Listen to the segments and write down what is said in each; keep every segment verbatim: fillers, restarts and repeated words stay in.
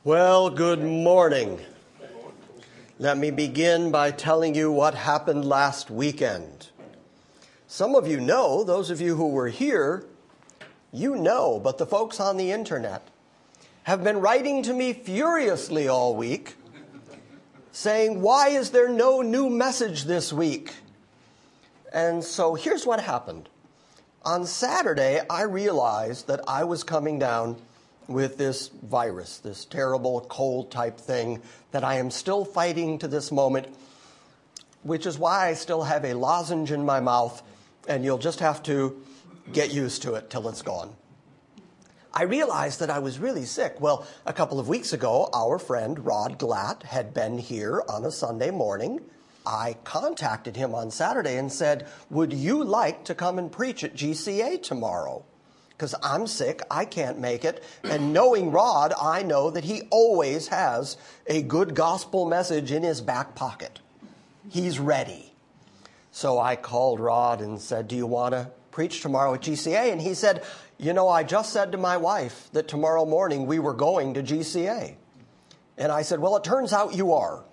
Well, good morning. Let me begin by telling you what happened last weekend. Some of you know, those of you who were here, you know, but the folks on the internet have been writing to me furiously all week, saying, why is there no new message this week? And so here's what happened. On Saturday, I realized that I was coming down with this virus, this terrible cold type thing that I am still fighting to this moment, which is why I still have a lozenge in my mouth, and you'll just have to get used to it till it's gone. I realized that I was really sick. Well, a couple of weeks ago, our friend Rod Glatt had been here on a Sunday morning. I contacted him on Saturday and said, would you like to come and preach at G C A tomorrow? Because I'm sick, I can't make it, and knowing Rod, I know that he always has a good gospel message in his back pocket. He's ready. So I called Rod and said, do you want to preach tomorrow at G C A? And he said, you know, I just said to my wife that tomorrow morning we were going to G C A. And I said, well, it turns out you are.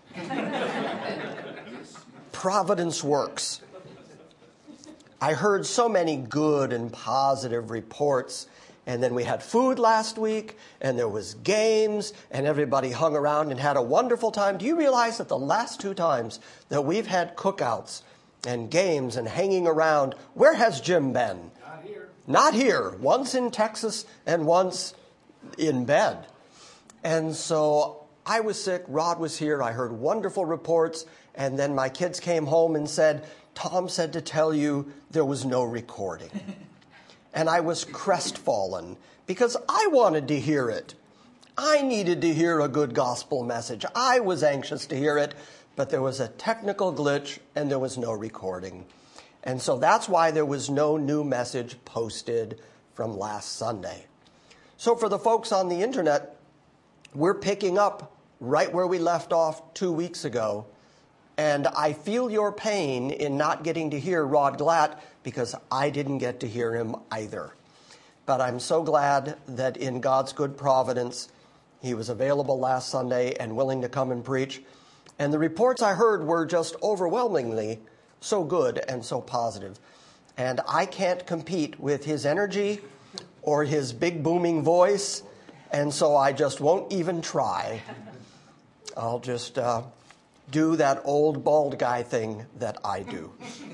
Providence works. I heard so many good and positive reports, and then we had food last week, and there was games, and everybody hung around and had a wonderful time. Do you realize that the last two times that we've had cookouts and games and hanging around, where has Jim been? Not here. Not here. Once in Texas and once in bed. And so I was sick, Rod was here, I heard wonderful reports, and then my kids came home and said, Tom said to tell you there was no recording. And I was crestfallen because I wanted to hear it. I needed to hear a good gospel message. I was anxious to hear it, but there was a technical glitch and there was no recording. And so that's why there was no new message posted from last Sunday. So for the folks on the internet, we're picking up right where we left off two weeks ago. And I feel your pain in not getting to hear Rod Glatt because I didn't get to hear him either. But I'm so glad that in God's good providence, he was available last Sunday and willing to come and preach. And the reports I heard were just overwhelmingly so good and so positive. And I can't compete with his energy or his big booming voice. And so I just won't even try. I'll just uh, do that old bald guy thing that I do.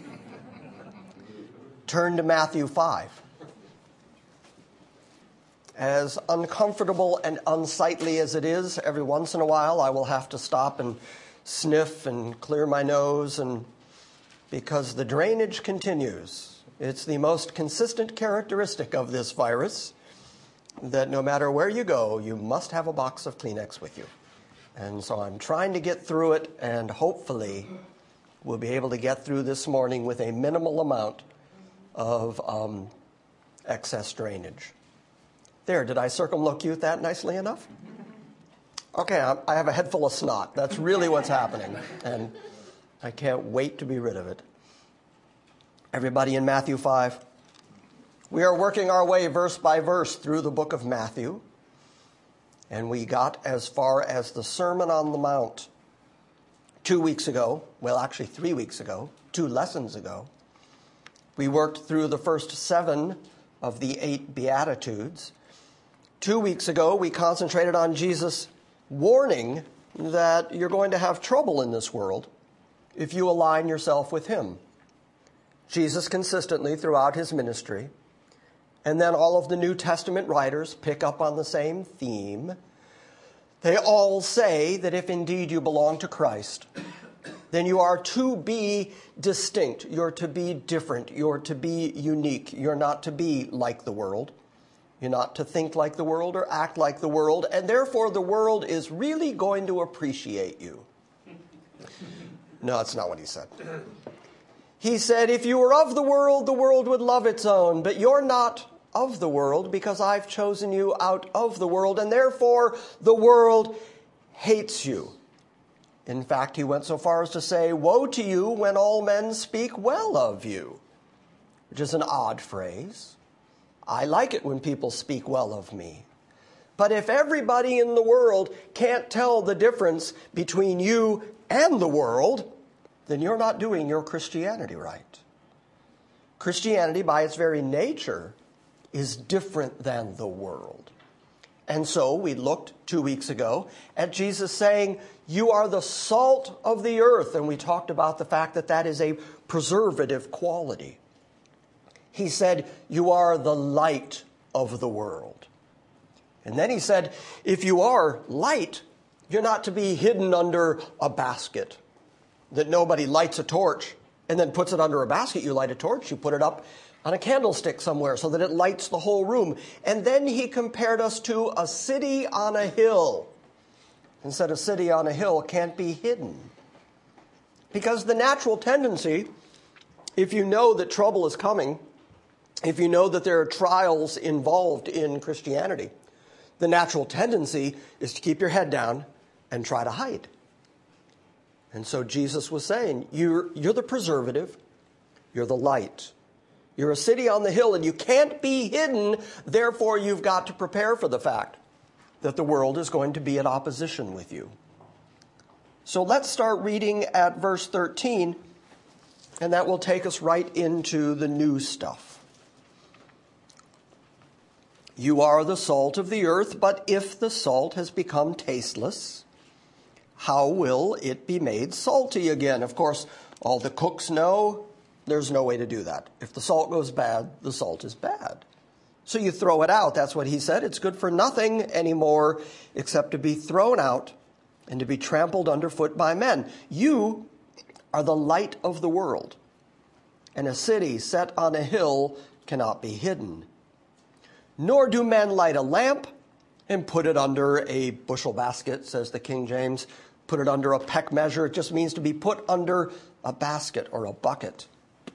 Turn to Matthew five. As uncomfortable and unsightly as it is, every once in a while I will have to stop and sniff and clear my nose, and because the drainage continues. It's the most consistent characteristic of this virus that no matter where you go, you must have a box of Kleenex with you. And so I'm trying to get through it, and hopefully we'll be able to get through this morning with a minimal amount of um, excess drainage. There, did I circumlocute that nicely enough? Okay, I, I have a head full of snot. That's really what's happening, and I can't wait to be rid of it. Everybody in Matthew five? We are working our way verse by verse through the book of Matthew. And we got as far as the Sermon on the Mount two weeks ago. Well, actually three weeks ago, two lessons ago. We worked through the first seven of the eight Beatitudes. Two weeks ago, we concentrated on Jesus' warning that you're going to have trouble in this world if you align yourself with him. Jesus consistently throughout his ministry, and then all of the New Testament writers pick up on the same theme. They all say that if indeed you belong to Christ, then you are to be distinct. You're to be different. You're to be unique. You're not to be like the world. You're not to think like the world or act like the world. And therefore, the world is really going to appreciate you. No, that's not what he said. He said, if you were of the world, the world would love its own. But you're not of the world because I've chosen you out of the world, and therefore the world hates you. In fact, he went so far as to say, woe to you when all men speak well of you, which is an odd phrase. I like it when people speak well of me. But if everybody in the world can't tell the difference between you and the world, then you're not doing your Christianity right. Christianity, by its very nature, is different than the world. And so we looked two weeks ago at Jesus saying, you are the salt of the earth. And we talked about the fact that that is a preservative quality. He said, you are the light of the world. And then he said, if you are light, you're not to be hidden under a basket, that nobody lights a torch and then puts it under a basket. You light a torch, you put it up on a candlestick somewhere so that it lights the whole room. And then he compared us to a city on a hill. And said a city on a hill can't be hidden. Because the natural tendency, if you know that trouble is coming, if you know that there are trials involved in Christianity, the natural tendency is to keep your head down and try to hide. And so Jesus was saying, you're, you're the preservative, you're the light. You're a city on the hill and you can't be hidden. Therefore, you've got to prepare for the fact that the world is going to be in opposition with you. So let's start reading at verse thirteen, and that will take us right into the new stuff. You are the salt of the earth, but if the salt has become tasteless, how will it be made salty again? Of course, all the cooks know there's no way to do that. If the salt goes bad, the salt is bad. So you throw it out. That's what he said. It's good for nothing anymore except to be thrown out and to be trampled underfoot by men. You are the light of the world, and a city set on a hill cannot be hidden. Nor do men light a lamp and put it under a bushel basket, says the King James. Put it under a peck measure. It just means to be put under a basket or a bucket.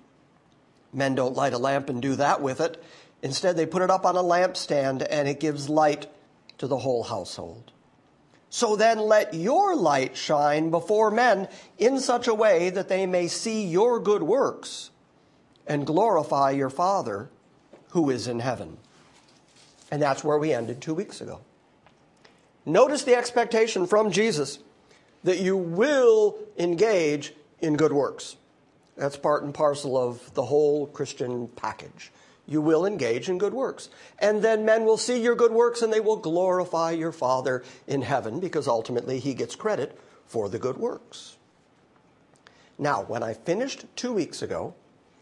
Men don't light a lamp and do that with it. Instead, they put it up on a lampstand, and it gives light to the whole household. So then let your light shine before men in such a way that they may see your good works and glorify your Father who is in heaven. And that's where we ended two weeks ago. Notice the expectation from Jesus that you will engage in good works. That's part and parcel of the whole Christian package. You will engage in good works. And then men will see your good works and they will glorify your Father in heaven, because ultimately he gets credit for the good works. Now, when I finished two weeks ago,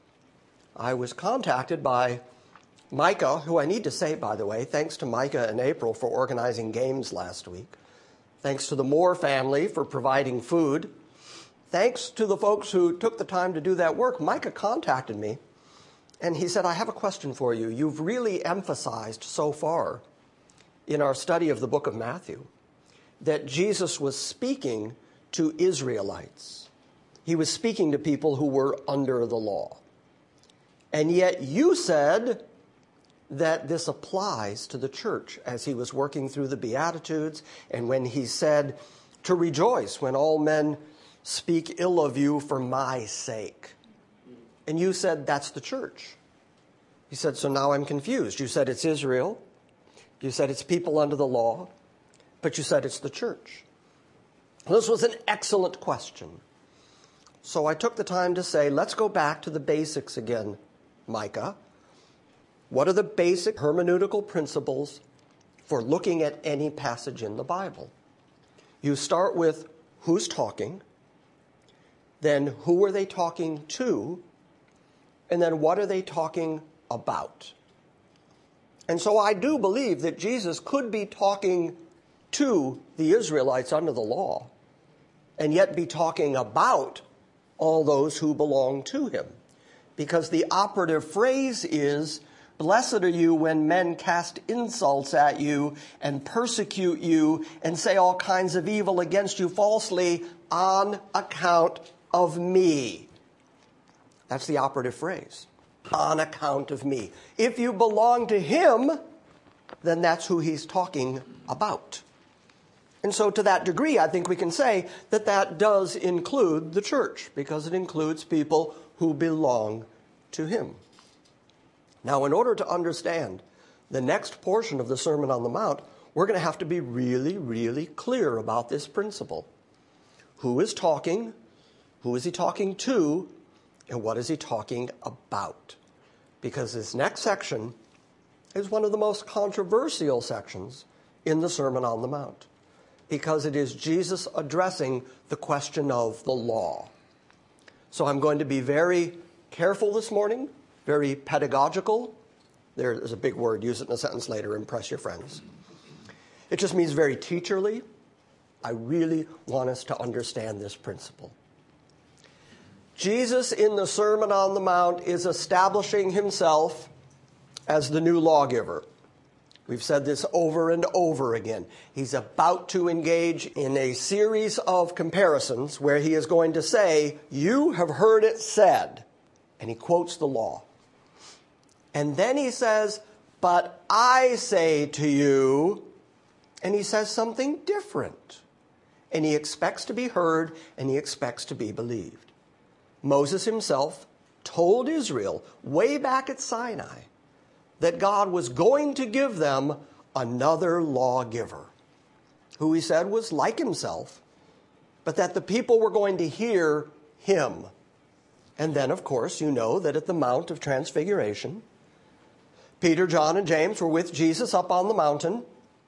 I was contacted by Micah, who I need to say, by the way, thanks to Micah and April for organizing games last week. Thanks to the Moore family for providing food. Thanks to the folks who took the time to do that work. Micah contacted me, and he said, I have a question for you. You've really emphasized so far in our study of the book of Matthew that Jesus was speaking to Israelites. He was speaking to people who were under the law. And yet you said that this applies to the church as he was working through the Beatitudes, and when he said to rejoice when all men speak ill of you for my sake. And you said that's the church. He said, so now I'm confused. You said it's Israel. You said it's people under the law. But you said it's the church. This was an excellent question. So I took the time to say, let's go back to the basics again, Micah. What are the basic hermeneutical principles for looking at any passage in the Bible? You start with who's talking. Then who are they talking to? And then what are they talking about? And so I do believe that Jesus could be talking to the Israelites under the law and yet be talking about all those who belong to him. Because the operative phrase is, blessed are you when men cast insults at you and persecute you and say all kinds of evil against you falsely on account of me. That's the operative phrase. On account of me. If you belong to him, then that's who he's talking about. And so to that degree, I think we can say that that does include the church, because it includes people who belong to him. Now, in order to understand the next portion of the Sermon on the Mount, we're going to have to be really, really clear about this principle. Who is talking? Who is he talking to? And what is he talking about? Because this next section is one of the most controversial sections in the Sermon on the Mount, because it is Jesus addressing the question of the law. So I'm going to be very careful this morning, very pedagogical. There's a big word, use it in a sentence later, impress your friends. It just means very teacherly. I really want us to understand this principle. Jesus in the Sermon on the Mount is establishing himself as the new lawgiver. We've said this over and over again. He's about to engage in a series of comparisons where he is going to say, you have heard it said, and he quotes the law. And then he says, but I say to you, and he says something different. And he expects to be heard, and he expects to be believed. Moses himself told Israel way back at Sinai that God was going to give them another lawgiver, who he said was like himself, but that the people were going to hear him. And then, of course, you know that at the Mount of Transfiguration, Peter, John, and James were with Jesus up on the mountain.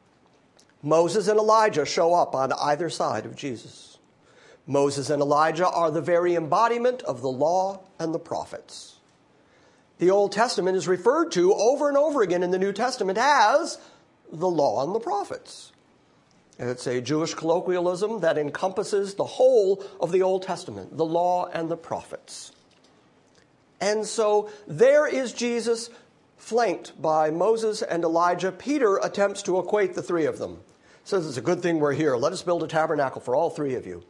Moses and Elijah show up on either side of Jesus. Moses and Elijah are the very embodiment of the law and the prophets. The Old Testament is referred to over and over again in the New Testament as the law and the prophets. It's a Jewish colloquialism that encompasses the whole of the Old Testament, the law and the prophets. And so there is Jesus flanked by Moses and Elijah. Peter attempts to equate the three of them. Says it's a good thing we're here. Let us build a tabernacle for all three of you.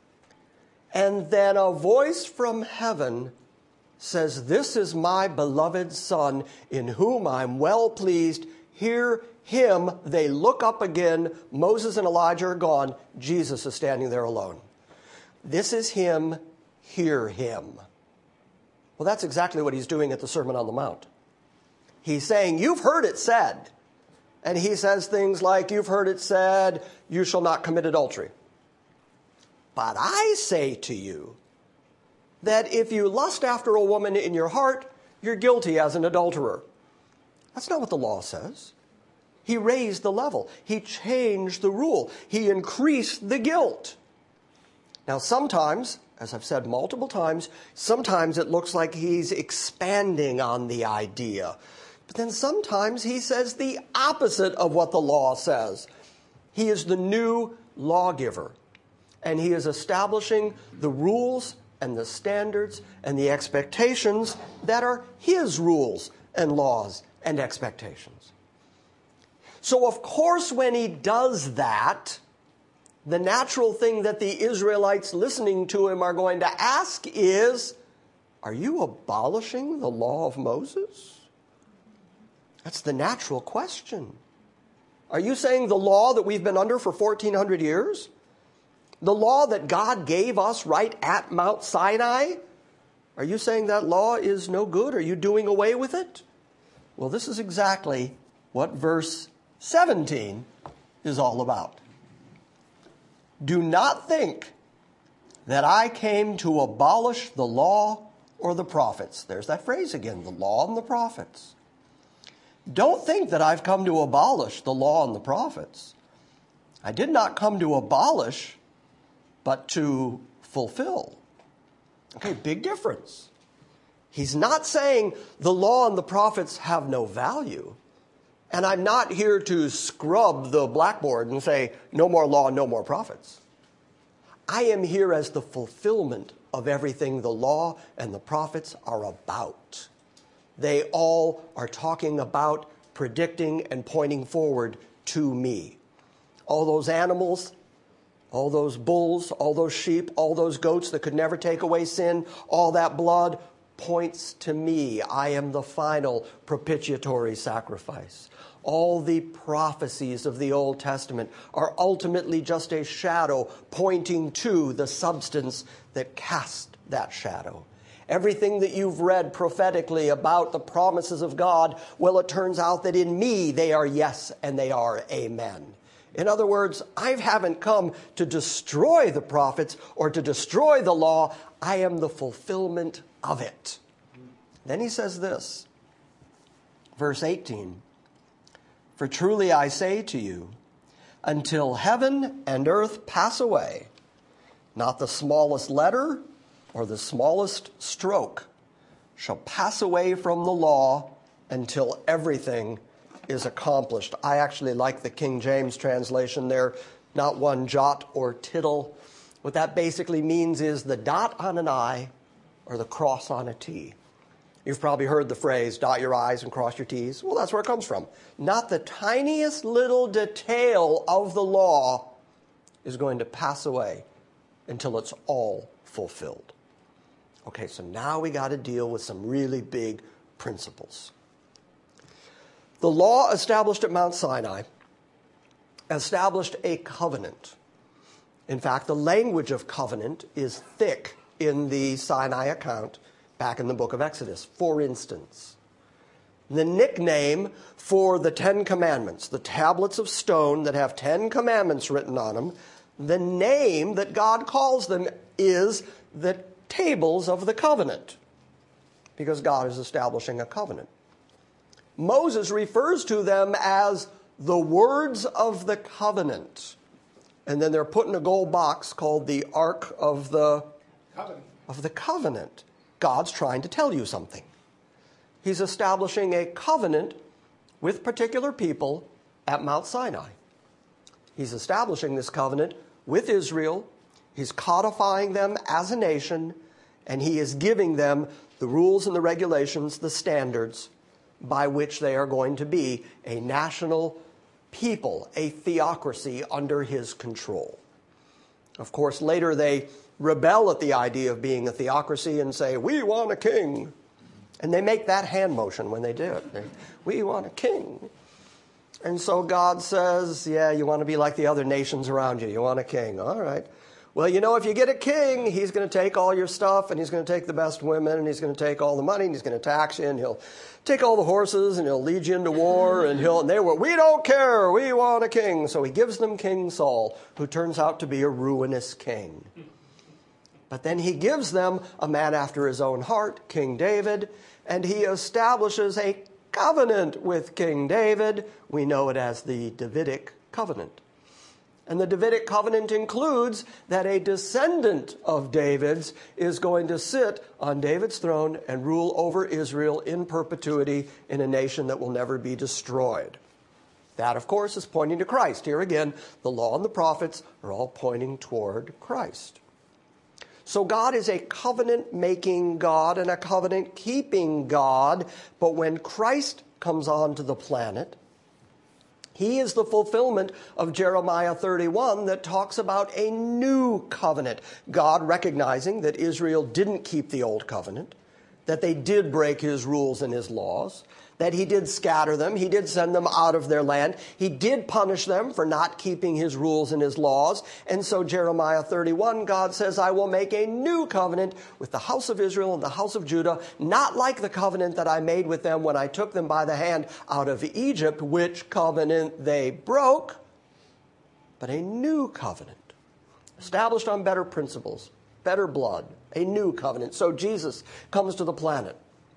And then a voice from heaven says, this is my beloved Son, in whom I'm well pleased. Hear him. They look up again. Moses and Elijah are gone. Jesus is standing there alone. This is him. Hear him. Well, that's exactly what he's doing at the Sermon on the Mount. He's saying, you've heard it said. And he says things like, you've heard it said, you shall not commit adultery. But I say to you that if you lust after a woman in your heart, you're guilty as an adulterer. That's not what the law says. He raised the level. He changed the rule. He increased the guilt. Now, sometimes, as I've said multiple times, sometimes it looks like he's expanding on the idea. But then sometimes he says the opposite of what the law says. He is the new lawgiver. And he is establishing the rules and the standards and the expectations that are his rules and laws and expectations. So, of course, when he does that, the natural thing that the Israelites listening to him are going to ask is, are you abolishing the law of Moses? That's the natural question. Are you saying the law that we've been under for fourteen hundred years? The law that God gave us right at Mount Sinai? Are you saying that law is no good? Are you doing away with it? Well, this is exactly what verse seventeen is all about. Do not think that I came to abolish the law or the prophets. There's that phrase again, the law and the prophets. Don't think that I've come to abolish the law and the prophets. I did not come to abolish, but to fulfill. Okay, big difference. He's not saying the law and the prophets have no value. And I'm not here to scrub the blackboard and say, no more law, no more prophets. I am here as the fulfillment of everything the law and the prophets are about. They all are talking about, predicting, and pointing forward to me. All those animals, all those bulls, all those sheep, all those goats that could never take away sin, all that blood points to me. I am the final propitiatory sacrifice. All the prophecies of the Old Testament are ultimately just a shadow pointing to the substance that cast that shadow. Everything that you've read prophetically about the promises of God, well, it turns out that in me they are yes and they are amen. In other words, I haven't come to destroy the prophets or to destroy the law. I am the fulfillment of it. Then he says this, verse eighteen, for truly I say to you, until heaven and earth pass away, not the smallest letter or the smallest stroke shall pass away from the law until everything is accomplished. I actually like the King James translation there, not one jot or tittle. What that basically means is the dot on an I or the cross on a T. You've probably heard the phrase, dot your I's and cross your T's. Well, that's where it comes from. Not the tiniest little detail of the law is going to pass away until it's all fulfilled. Okay, so now we got to deal with some really big principles. The law established at Mount Sinai established a covenant. In fact, the language of covenant is thick in the Sinai account back in the book of Exodus. For instance, the nickname for the Ten Commandments, the tablets of stone that have Ten Commandments written on them, the name that God calls them is the tables of the covenant, because God is establishing a covenant. Moses refers to them as the words of the covenant. And then they're put in a gold box called the Ark of the Covenant. Of the Covenant. God's trying to tell you something. He's establishing a covenant with particular people at Mount Sinai. He's establishing this covenant with Israel. He's codifying them as a nation, and he is giving them the rules and the regulations, the standards by which they are going to be a national people, a theocracy under his control. Of course, later they rebel at the idea of being a theocracy and say, we want a king. And they make that hand motion when they do it. They, we want a king. And so God says, yeah, you want to be like the other nations around you. You want a king. All right. Well, you know, if you get a king, he's going to take all your stuff, and he's going to take the best women, and he's going to take all the money, and he's going to tax you, and he'll take all the horses, and he'll lead you into war, and he'll, and they were, we don't care, we want a king. So he gives them King Saul, who turns out to be a ruinous king. But then he gives them a man after his own heart, King David, and he establishes a covenant with King David. We know it as the Davidic covenant. And the Davidic covenant includes that a descendant of David's is going to sit on David's throne and rule over Israel in perpetuity in a nation that will never be destroyed. That, of course, is pointing to Christ. Here again, the law and the prophets are all pointing toward Christ. So God is a covenant-making God and a covenant-keeping God. But when Christ comes onto the planet, he is the fulfillment of Jeremiah thirty-one that talks about a new covenant. God recognizing that Israel didn't keep the old covenant, that they did break his rules and his laws, that he did scatter them, he did send them out of their land, he did punish them for not keeping his rules and his laws. And so Jeremiah thirty-one, God says, I will make a new covenant with the house of Israel and the house of Judah, not like the covenant that I made with them when I took them by the hand out of Egypt, which covenant they broke, but a new covenant, established on better principles, better blood, a new covenant. So Jesus comes to the planet.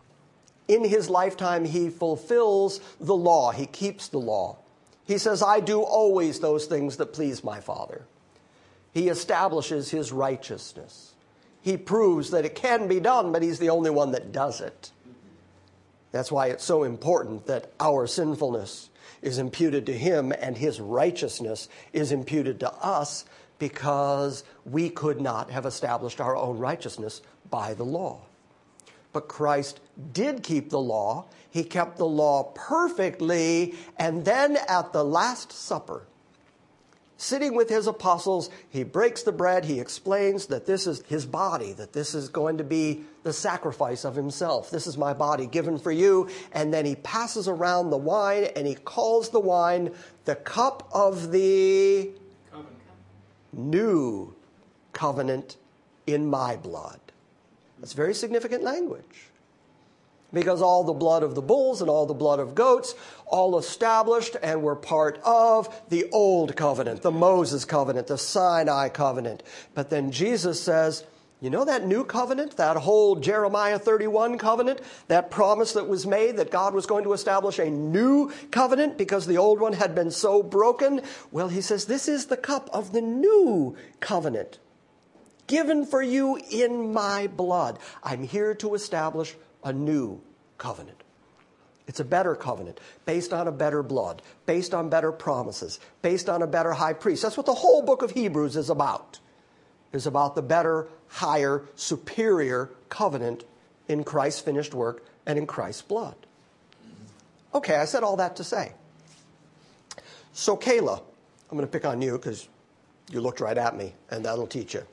In his lifetime, he fulfills the law. He keeps the law. He says, I do always those things that please my Father. He establishes his righteousness. He proves that it can be done, but he's the only one that does it. That's why it's so important that our sinfulness is imputed to him and his righteousness is imputed to us, because we could not have established our own righteousness by the law. But Christ did keep the law. He kept the law perfectly. And then at the Last Supper, sitting with his apostles, he breaks the bread. He explains that this is his body, that this is going to be the sacrifice of himself. This is my body given for you. And then he passes around the wine, and he calls the wine the cup of the covenant. New covenant in my blood. That's very significant language. Because all the blood of the bulls and all the blood of goats, all established and were part of the old covenant, the Moses covenant, the Sinai covenant. But then Jesus says, you know that new covenant, that whole Jeremiah thirty-one covenant, that promise that was made that God was going to establish a new covenant because the old one had been so broken? Well, he says, this is the cup of the new covenant given for you in my blood. I'm here to establish a new covenant. It's a better covenant, based on a better blood, based on better promises, based on a better high priest. That's what the whole book of Hebrews is about. Is about the better, higher, superior covenant in Christ's finished work and in Christ's blood. Okay, I said all that to say. So Kayla, I'm going to pick on you because you looked right at me, and that'll teach you.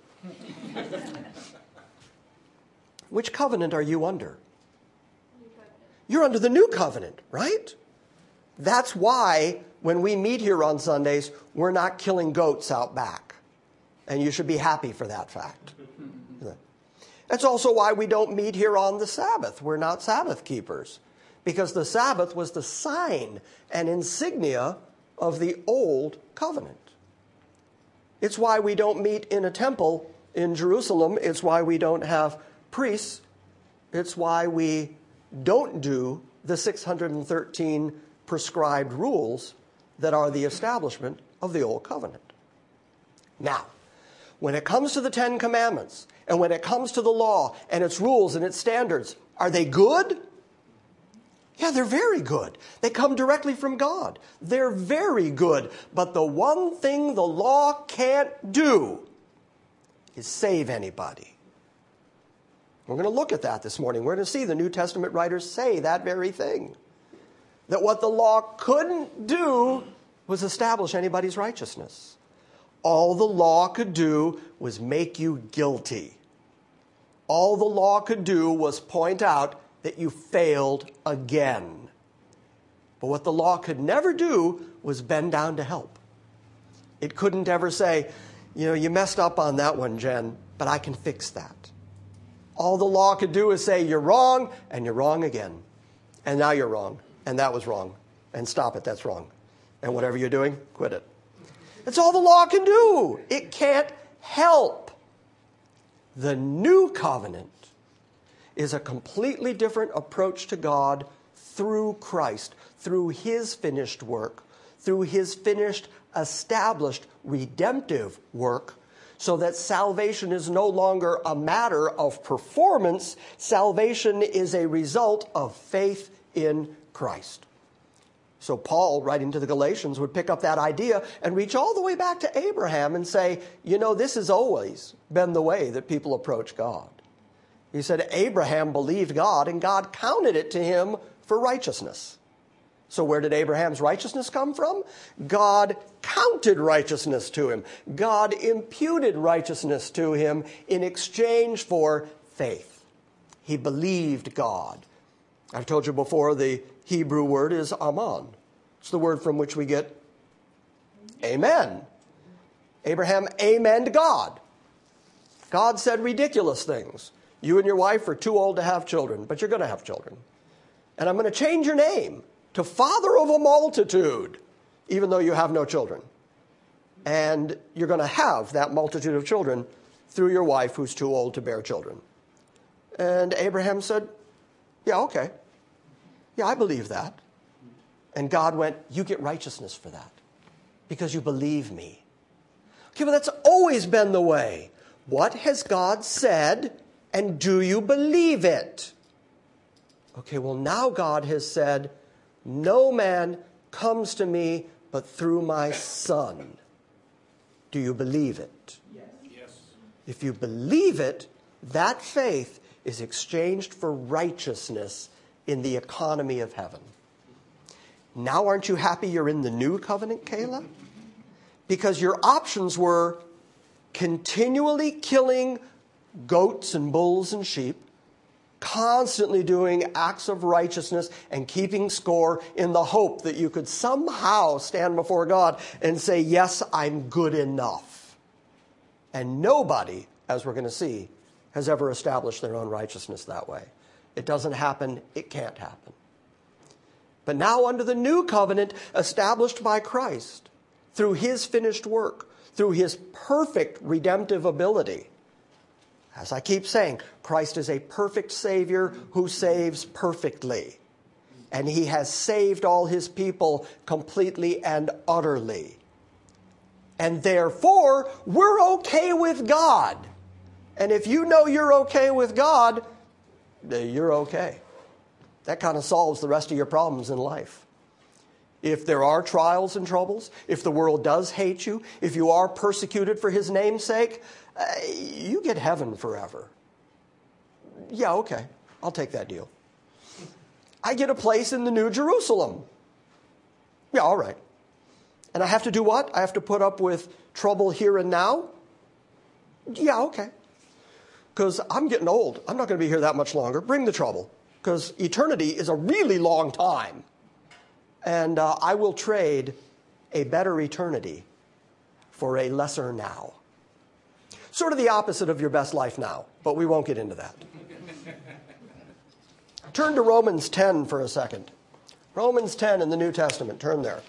Which covenant are you under? You're under the new covenant, right? That's why when we meet here on Sundays, we're not killing goats out back. And you should be happy for that fact. That's also why we don't meet here on the Sabbath. We're not Sabbath keepers. Because the Sabbath was the sign and insignia of the old covenant. It's why we don't meet in a temple in Jerusalem. It's why we don't have priests. It's why we don't do the six hundred thirteen prescribed rules that are the establishment of the old covenant. Now, when it comes to the Ten Commandments, and when it comes to the law and its rules and its standards, are they good? Yeah, they're very good. They come directly from God. They're very good. But the one thing the law can't do is save anybody. We're going to look at that this morning. We're going to see the New Testament writers say that very thing. That what the law couldn't do was establish anybody's righteousness. All the law could do was make you guilty. All the law could do was point out that you failed again. But what the law could never do was bend down to help. It couldn't ever say, you know, you messed up on that one, Jen, but I can fix that. All the law could do is say, you're wrong, and you're wrong again. And now you're wrong, and that was wrong. And stop it, that's wrong. And whatever you're doing, quit it. That's all the law can do. It can't help. The new covenant is a completely different approach to God through Christ, through his finished work, through his finished, established, redemptive work, so that salvation is no longer a matter of performance. Salvation is a result of faith in Christ. So Paul, writing to the Galatians, would pick up that idea and reach all the way back to Abraham and say, you know, this has always been the way that people approach God. He said, Abraham believed God, and God counted it to him for righteousness. So where did Abraham's righteousness come from? God counted righteousness to him. God imputed righteousness to him in exchange for faith. He believed God. I've told you before, the Hebrew word is aman. It's the word from which we get amen. Abraham amened God. God said ridiculous things. You and your wife are too old to have children, but you're going to have children. And I'm going to change your name to father of a multitude, even though you have no children. And you're going to have that multitude of children through your wife who's too old to bear children. And Abraham said, yeah, okay. Yeah, I believe that. And God went, you get righteousness for that because you believe me. Okay, but that's always been the way. What has God said, and do you believe it? Okay, well, now God has said, no man comes to me but through my Son. Do you believe it? Yes. Yes. If you believe it, that faith is exchanged for righteousness in the economy of heaven. Now aren't you happy you're in the new covenant, Kayla? Because your options were continually killing goats and bulls and sheep, constantly doing acts of righteousness and keeping score in the hope that you could somehow stand before God and say, yes, I'm good enough. And nobody, as we're going to see, has ever established their own righteousness that way. It doesn't happen. It can't happen. But now under the new covenant established by Christ, through his finished work, through his perfect redemptive ability, as I keep saying, Christ is a perfect Savior who saves perfectly. And he has saved all his people completely and utterly. And therefore, we're okay with God. And if you know you're okay with God, you're okay. That kind of solves the rest of your problems in life. If there are trials and troubles, if the world does hate you, if you are persecuted for his name's sake, uh, you get heaven forever. Yeah, okay, I'll take that deal. I get a place in the New Jerusalem. Yeah, all right. And I have to do what? I have to put up with trouble here and now? Yeah, okay. Because I'm getting old. I'm not going to be here that much longer. Bring the trouble. Because eternity is a really long time. And uh, I will trade a better eternity for a lesser now. Sort of the opposite of your best life now, but we won't get into that. Turn to Romans ten for a second. Romans ten in the New Testament. Turn there.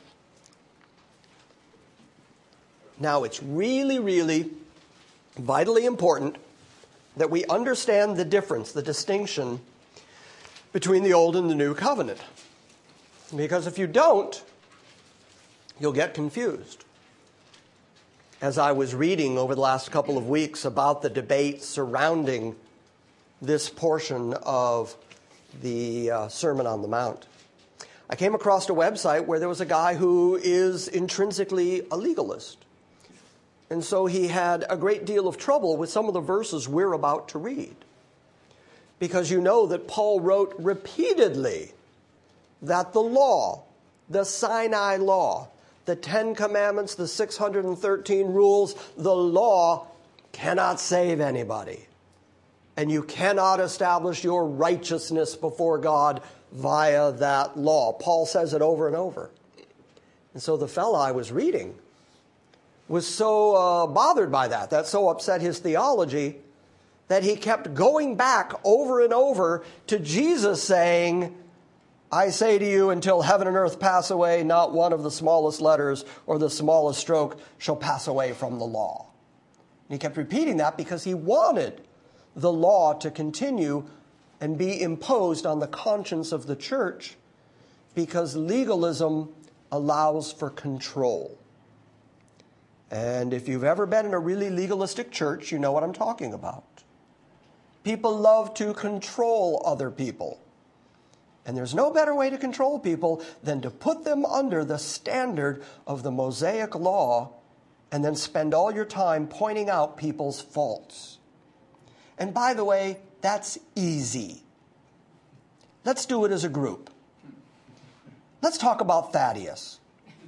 Now, it's really, really vitally important that we understand the difference, the distinction between the Old and the New Covenant. Because if you don't, you'll get confused. As I was reading over the last couple of weeks about the debate surrounding this portion of the uh, Sermon on the Mount, I came across a website where there was a guy who is intrinsically a legalist. And so he had a great deal of trouble with some of the verses we're about to read. Because you know that Paul wrote repeatedly that the law, the Sinai law, the Ten Commandments, the six hundred thirteen rules, the law cannot save anybody. And you cannot establish your righteousness before God via that law. Paul says it over and over. And so the fellow I was reading was so uh, bothered by that, that so upset his theology, that he kept going back over and over to Jesus saying, I say to you, until heaven and earth pass away, not one of the smallest letters or the smallest stroke shall pass away from the law. And he kept repeating that because he wanted the law to continue and be imposed on the conscience of the church, because legalism allows for control. And if you've ever been in a really legalistic church, you know what I'm talking about. People love to control other people. And there's no better way to control people than to put them under the standard of the Mosaic law and then spend all your time pointing out people's faults. And by the way, that's easy. Let's do it as a group. Let's talk about Thaddeus.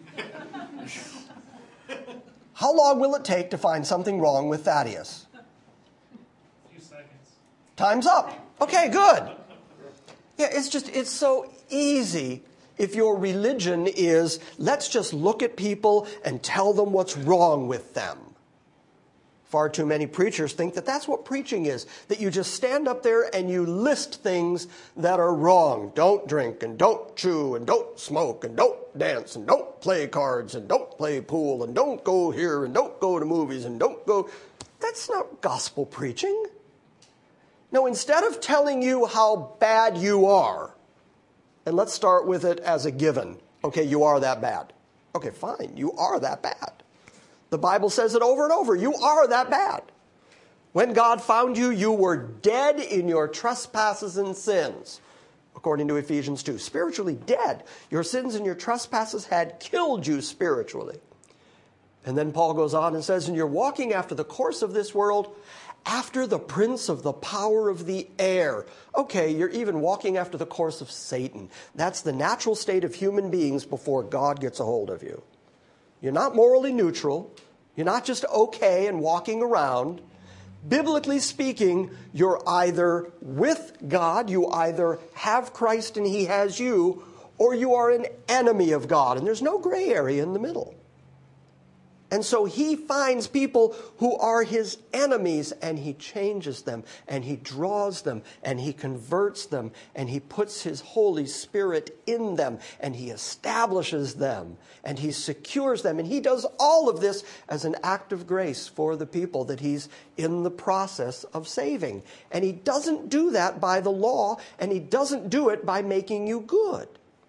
How long will it take to find something wrong with Thaddeus? A few seconds. Time's up. Okay, good. Yeah, it's just, it's so easy if your religion is, let's just look at people and tell them what's wrong with them. Far too many preachers think that that's what preaching is, that you just stand up there and you list things that are wrong. Don't drink, and don't chew, and don't smoke, and don't dance, and don't play cards, and don't play pool, and don't go here, and don't go to movies, and don't go. That's not gospel preaching. No, instead of telling you how bad you are, and let's start with it as a given. Okay, you are that bad. Okay, fine, you are that bad. The Bible says it over and over. You are that bad. When God found you, you were dead in your trespasses and sins, according to Ephesians two. Spiritually dead. Your sins and your trespasses had killed you spiritually. And then Paul goes on and says, and you're walking after the course of this world, after the prince of the power of the air. Okay, you're even walking after the course of Satan. That's the natural state of human beings before God gets a hold of you. You're not morally neutral. You're not just okay and walking around. Biblically speaking, you're either with God, you either have Christ and he has you, or you are an enemy of God. And there's no gray area in the middle. And so he finds people who are his enemies, and he changes them, and he draws them, and he converts them, and he puts his Holy Spirit in them, and he establishes them, and he secures them. And he does all of this as an act of grace for the people that he's in the process of saving. And he doesn't do that by the law, and he doesn't do it by making you good.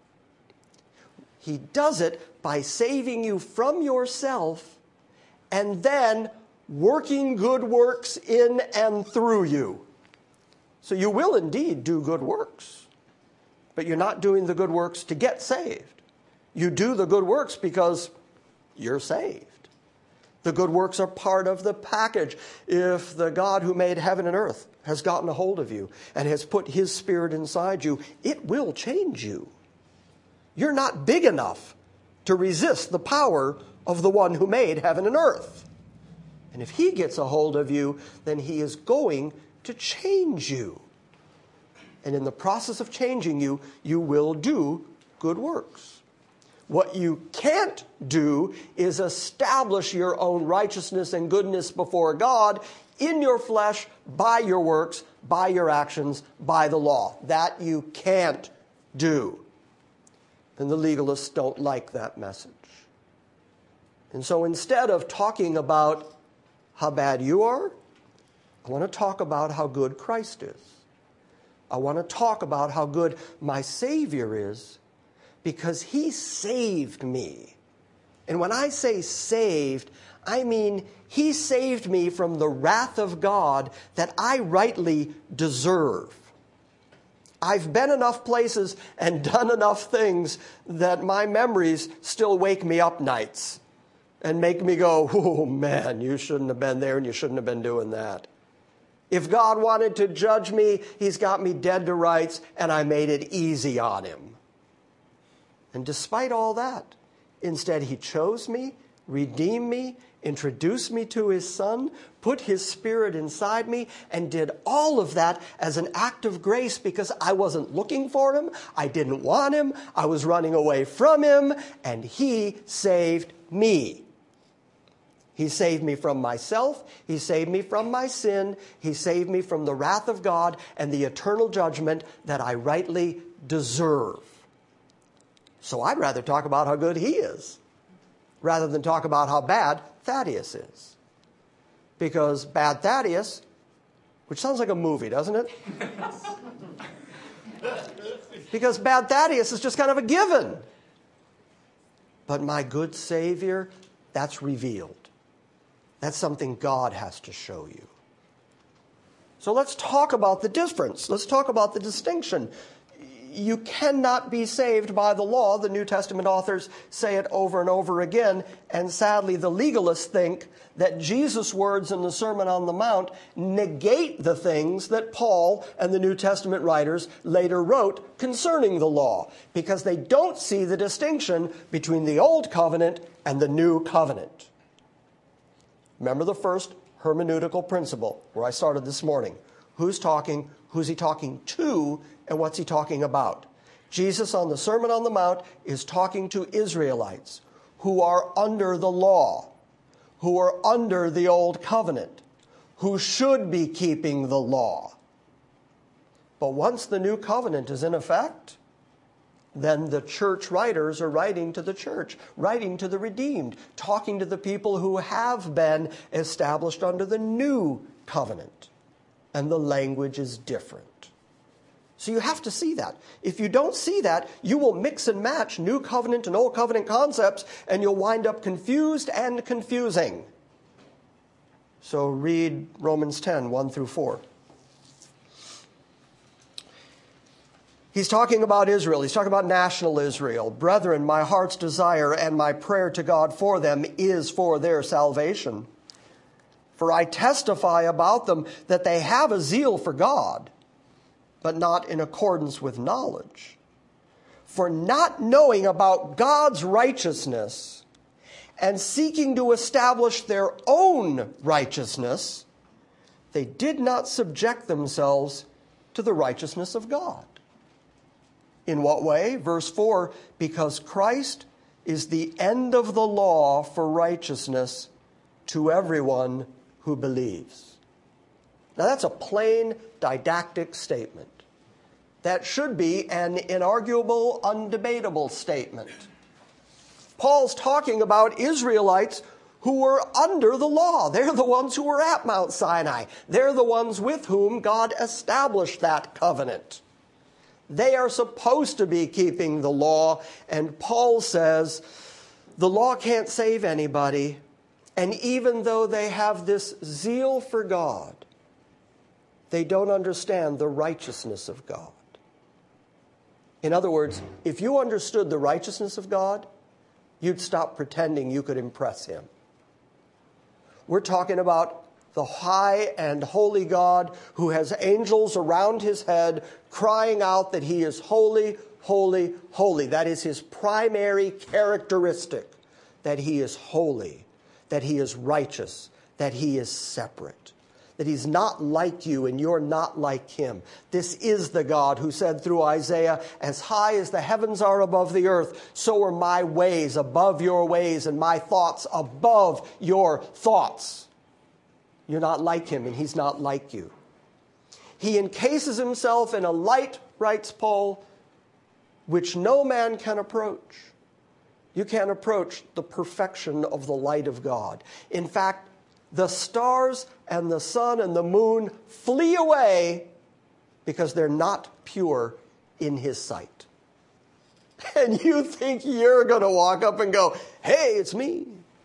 He does it by saving you from yourself and then working good works in and through you. So you will indeed do good works, but you're not doing the good works to get saved. You do the good works because you're saved. The good works are part of the package. If the God who made heaven and earth has gotten a hold of you and has put his Spirit inside you, it will change you. You're not big enough to resist the power of the one who made heaven and earth. And if he gets a hold of you, then he is going to change you. And in the process of changing you, you will do good works. What you can't do is establish your own righteousness and goodness before God in your flesh, by your works, by your actions, by the law. That you can't do. And the legalists don't like that message. And so instead of talking about how bad you are, I want to talk about how good Christ is. I want to talk about how good my Savior is, because he saved me. And when I say saved, I mean he saved me from the wrath of God that I rightly deserve. I've been enough places and done enough things that my memories still wake me up nights and make me go, oh man, you shouldn't have been there and you shouldn't have been doing that. If God wanted to judge me, he's got me dead to rights, and I made it easy on him. And despite all that, instead he chose me, redeemed me, introduced me to his Son, put his Spirit inside me, and did all of that as an act of grace because I wasn't looking for him, I didn't want him, I was running away from him, and he saved me. He saved me from myself, he saved me from my sin, he saved me from the wrath of God and the eternal judgment that I rightly deserve. So I'd rather talk about how good he is rather than talk about how bad Thaddeus is. Because bad Thaddeus, which sounds like a movie, doesn't it? Because bad Thaddeus is just kind of a given. But my good Savior, that's revealed. That's something God has to show you. So let's talk about the difference. Let's talk about the distinction. You cannot be saved by the law. The New Testament authors say it over and over again. And sadly, the legalists think that Jesus' words in the Sermon on the Mount negate the things that Paul and the New Testament writers later wrote concerning the law, because they don't see the distinction between the Old Covenant and the New Covenant. Remember the first hermeneutical principle where I started this morning. Who's talking? Who's he talking to? And what's he talking about? Jesus on the Sermon on the Mount is talking to Israelites who are under the law, who are under the Old Covenant, who should be keeping the law. But once the New Covenant is in effect, then the church writers are writing to the church, writing to the redeemed, talking to the people who have been established under the New Covenant. And the language is different. So you have to see that. If you don't see that, you will mix and match New Covenant and Old Covenant concepts, and you'll wind up confused and confusing. So read Romans ten, one through four. He's talking about Israel. He's talking about national Israel. Brethren, my heart's desire and my prayer to God for them is for their salvation. For I testify about them that they have a zeal for God, but not in accordance with knowledge. For not knowing about God's righteousness and seeking to establish their own righteousness, they did not subject themselves to the righteousness of God. In what way? Verse four, because Christ is the end of the law for righteousness to everyone who believes. Now that's a plain, didactic statement. That should be an inarguable, undebatable statement. Paul's talking about Israelites who were under the law. They're the ones who were at Mount Sinai. They're the ones with whom God established that covenant. They are supposed to be keeping the law, and Paul says the law can't save anybody, and even though they have this zeal for God, they don't understand the righteousness of God. In other words, if you understood the righteousness of God, you'd stop pretending you could impress him. We're talking about the high and holy God who has angels around his head crying out that he is holy, holy, holy. That is his primary characteristic, that he is holy, that he is righteous, that he is separate, that he's not like you and you're not like him. This is the God who said through Isaiah, as high as the heavens are above the earth, so are my ways above your ways and my thoughts above your thoughts. You're not like him and he's not like you. He encases himself in a light, writes Paul, which no man can approach. You can't approach the perfection of the light of God. In fact, the stars and the sun and the moon flee away because they're not pure in his sight. And you think you're going to walk up and go, hey, it's me.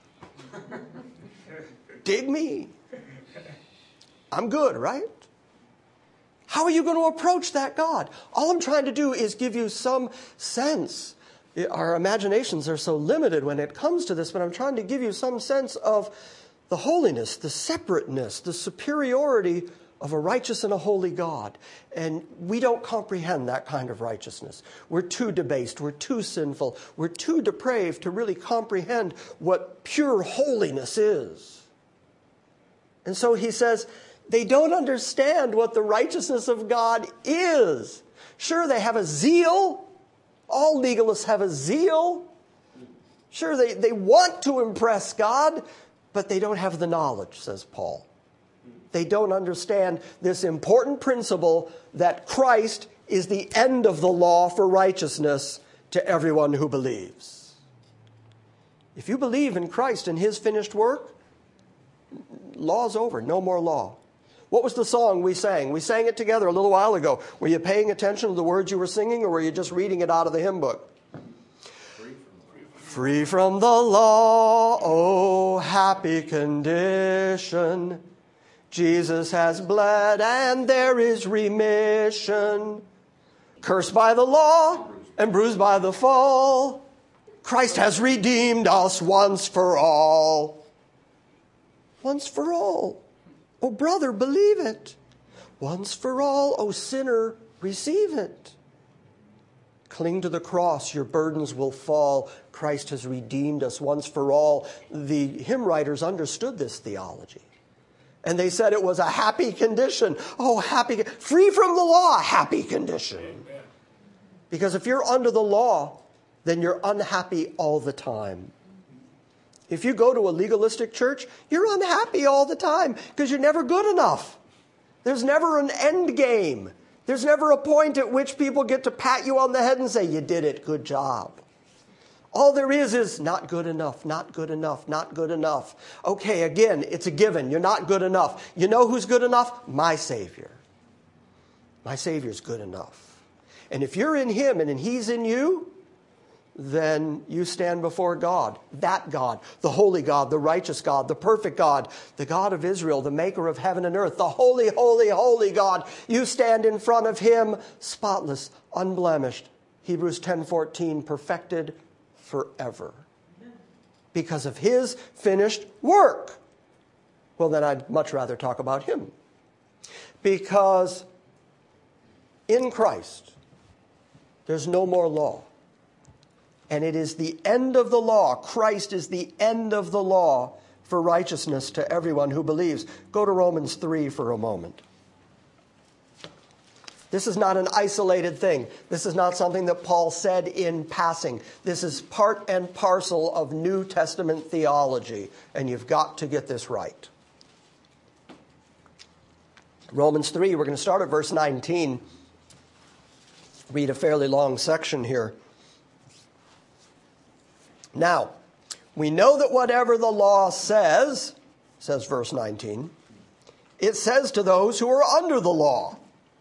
Dig me. I'm good, right? How are you going to approach that God? All I'm trying to do is give you some sense. Our imaginations are so limited when it comes to this, but I'm trying to give you some sense of the holiness, the separateness, the superiority of a righteous and a holy God. And we don't comprehend that kind of righteousness. We're too debased. We're too sinful. We're too depraved to really comprehend what pure holiness is. And so he says, they don't understand what the righteousness of God is. Sure, they have a zeal. All legalists have a zeal. Sure, they, they want to impress God, but they don't have the knowledge, says Paul. They don't understand this important principle that Christ is the end of the law for righteousness to everyone who believes. If you believe in Christ and his finished work, law's over, no more law. What was the song we sang? We sang it together a little while ago. Were you paying attention to the words you were singing, or were you just reading it out of the hymn book? Free from the law, oh happy condition. Jesus has bled and there is remission. Cursed by the law and bruised by the fall, Christ has redeemed us once for all. Once for all. Oh, brother, believe it. Once for all, oh, sinner, receive it. Cling to the cross, your burdens will fall. Christ has redeemed us once for all. The hymn writers understood this theology. And they said it was a happy condition. Oh, happy, free from the law, happy condition. Amen. Because if you're under the law, then you're unhappy all the time. If you go to a legalistic church, you're unhappy all the time because you're never good enough. There's never an end game. There's never a point at which people get to pat you on the head and say, you did it, good job. All there is is not good enough, not good enough, not good enough. Okay, again, it's a given. You're not good enough. You know who's good enough? My Savior. My Savior's good enough. And if you're in him and he's in you, then you stand before God, that God, the holy God, the righteous God, the perfect God, the God of Israel, the maker of heaven and earth, the holy, holy, holy God. You stand in front of him, spotless, unblemished. Hebrews ten fourteen, perfected forever. Because of his finished work. Well, then I'd much rather talk about him. Because in Christ, there's no more law. And it is the end of the law. Christ is the end of the law for righteousness to everyone who believes. Go to Romans three for a moment. This is not an isolated thing. This is not something that Paul said in passing. This is part and parcel of New Testament theology, and you've got to get this right. Romans three, we're going to start at verse nineteen. Read a fairly long section here. Now, we know that whatever the law says, says verse nineteen, it says to those who are under the law.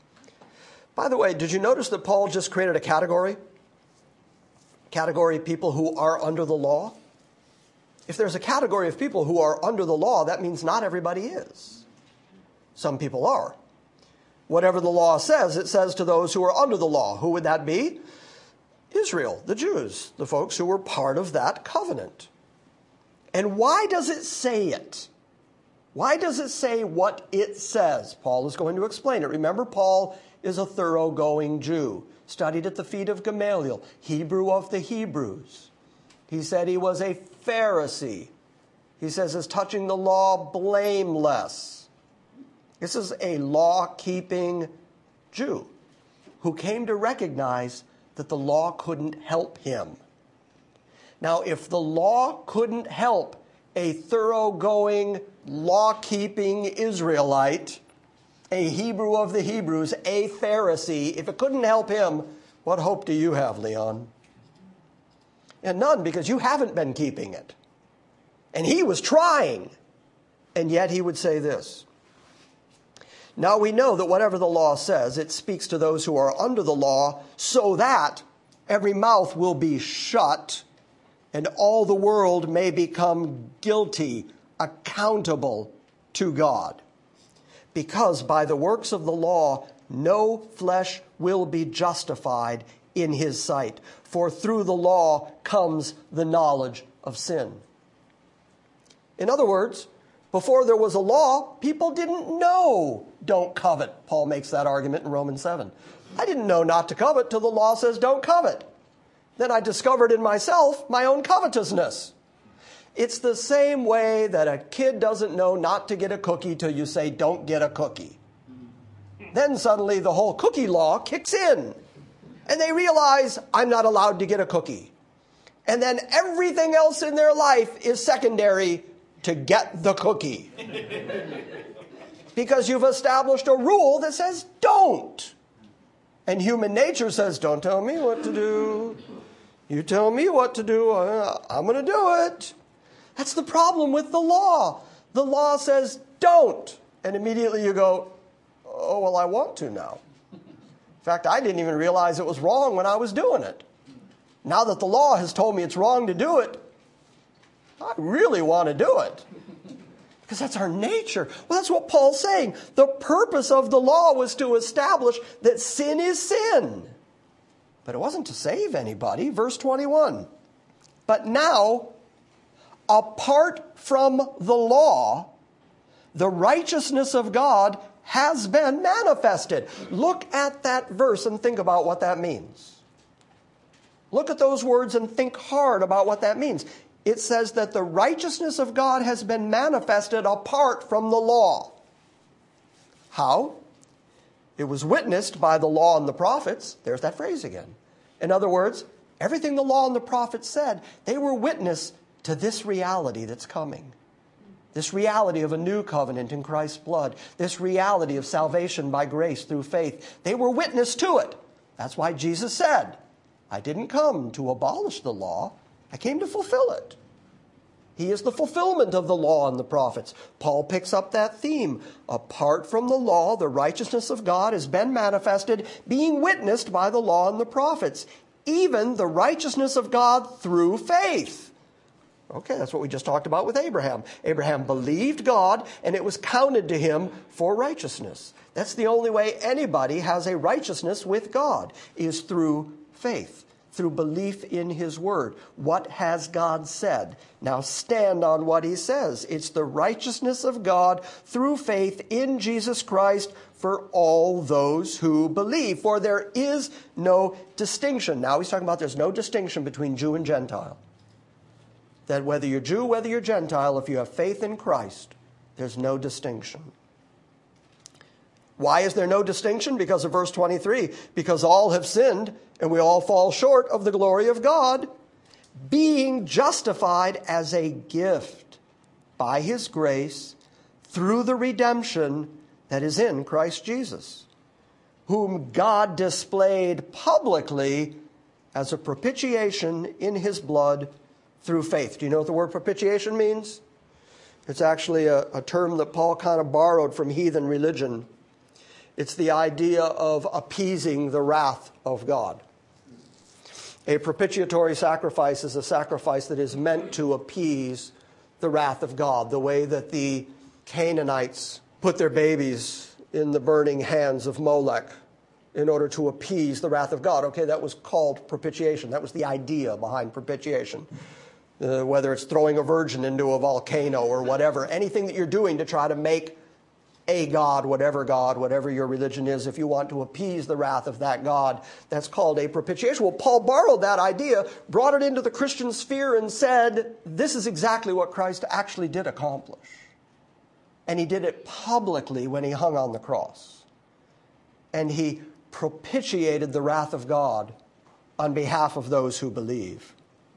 By the way, did you notice that Paul just created a category? Category of people who are under the law? If there's a category of people who are under the law, that means not everybody is. Some people are. Whatever the law says, it says to those who are under the law. Who would that be? Israel, the Jews, the folks who were part of that covenant. And why does it say it? Why does it say what it says? Paul is going to explain it. Remember, Paul is a thoroughgoing Jew, studied at the feet of Gamaliel, Hebrew of the Hebrews. He said he was a Pharisee. He says, as touching the law, blameless. This is a law-keeping Jew who came to recognize that the law couldn't help him. Now, if the law couldn't help a thoroughgoing, law-keeping Israelite, a Hebrew of the Hebrews, a Pharisee, if it couldn't help him, what hope do you have, Leon? And none, because you haven't been keeping it. And he was trying. And yet he would say this. Now we know that whatever the law says, it speaks to those who are under the law, so that every mouth will be shut and all the world may become guilty, accountable to God. Because by the works of the law, no flesh will be justified in his sight. For through the law comes the knowledge of sin. In other words, before there was a law, people didn't know don't covet. Paul makes that argument in Romans seven. I didn't know not to covet till the law says don't covet. Then I discovered in myself my own covetousness. It's the same way that a kid doesn't know not to get a cookie till you say don't get a cookie. Then suddenly the whole cookie law kicks in. And they realize I'm not allowed to get a cookie. And then everything else in their life is secondary to get the cookie. Because you've established a rule that says don't. And human nature says, don't tell me what to do. You tell me what to do, I'm going to do it. That's the problem with the law. The law says don't. And immediately you go, oh, well, I want to now. In fact, I didn't even realize it was wrong when I was doing it. Now that the law has told me it's wrong to do it, I really want to do it. Because that's our nature. Well, that's what Paul's saying. The purpose of the law was to establish that sin is sin. But it wasn't to save anybody. Verse twenty-one. But now, apart from the law, the righteousness of God has been manifested. Look at that verse and think about what that means. Look at those words and think hard about what that means. It says that the righteousness of God has been manifested apart from the law. How? It was witnessed by the law and the prophets. There's that phrase again. In other words, everything the law and the prophets said, they were witness to this reality that's coming. This reality of a new covenant in Christ's blood. This reality of salvation by grace through faith. They were witness to it. That's why Jesus said, I didn't come to abolish the law. I came to fulfill it. He is the fulfillment of the law and the prophets. Paul picks up that theme. Apart from the law, the righteousness of God has been manifested, being witnessed by the law and the prophets, even the righteousness of God through faith. Okay, that's what we just talked about with Abraham. Abraham believed God, and it was counted to him for righteousness. That's the only way anybody has a righteousness with God, is through faith. Through belief in his word. What has God said? Now stand on what he says. It's the righteousness of God through faith in Jesus Christ for all those who believe. For there is no distinction. Now he's talking about there's no distinction between Jew and Gentile. That whether you're Jew, whether you're Gentile, if you have faith in Christ, there's no distinction. Why is there no distinction? Because of verse twenty-three. Because all have sinned and we all fall short of the glory of God, being justified as a gift by his grace through the redemption that is in Christ Jesus, whom God displayed publicly as a propitiation in his blood through faith. Do you know what the word propitiation means? It's actually a, a term that Paul kind of borrowed from heathen religion. It's the idea of appeasing the wrath of God. A propitiatory sacrifice is a sacrifice that is meant to appease the wrath of God, the way that the Canaanites put their babies in the burning hands of Molech in order to appease the wrath of God. Okay, that was called propitiation. That was the idea behind propitiation. Uh, whether it's throwing a virgin into a volcano or whatever, anything that you're doing to try to make a God, whatever God, whatever your religion is, if you want to appease the wrath of that God, that's called a propitiation. Well, Paul borrowed that idea, brought it into the Christian sphere, and said, this is exactly what Christ actually did accomplish. And he did it publicly when he hung on the cross. And he propitiated the wrath of God on behalf of those who believe.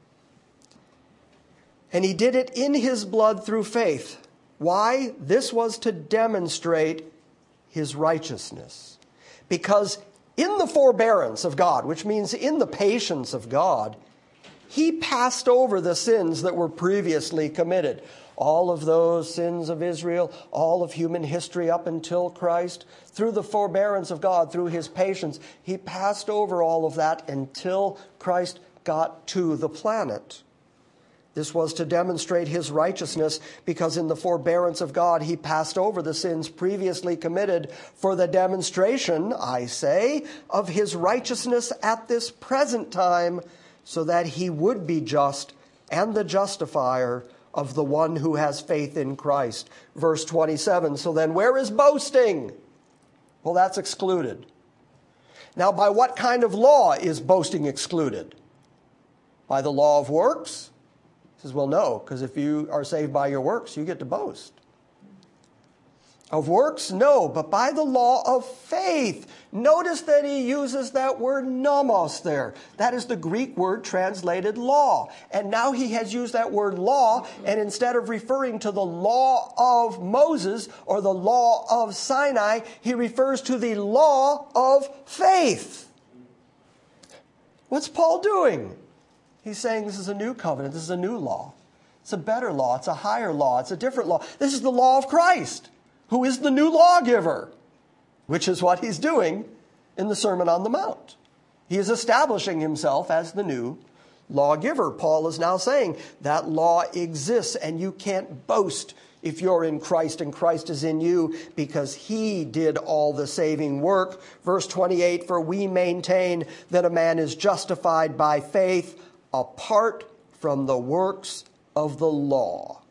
And he did it in his blood through faith. Why? This was to demonstrate his righteousness. Because in the forbearance of God, which means in the patience of God, he passed over the sins that were previously committed. All of those sins of Israel, all of human history up until Christ, through the forbearance of God, through his patience, he passed over all of that until Christ got to the planet. This was to demonstrate his righteousness, because in the forbearance of God, he passed over the sins previously committed for the demonstration, I say, of his righteousness at this present time, so that he would be just and the justifier of the one who has faith in Christ. Verse twenty-seven, so then where is boasting? Well, that's excluded. Now, by what kind of law is boasting excluded? By the law of works? He says, well, no, because if you are saved by your works, you get to boast. Of works? No, but by the law of faith. Notice that he uses that word nomos there. That is the Greek word translated law. And now he has used that word law, and instead of referring to the law of Moses or the law of Sinai, he refers to the law of faith. What's Paul doing? He's saying this is a new covenant. This is a new law. It's a better law. It's a higher law. It's a different law. This is the law of Christ, who is the new lawgiver, which is what he's doing in the Sermon on the Mount. He is establishing himself as the new lawgiver. Paul is now saying that law exists, and you can't boast if you're in Christ and Christ is in you, because he did all the saving work. Verse twenty-eight, for we maintain that a man is justified by faith apart from the works of the law.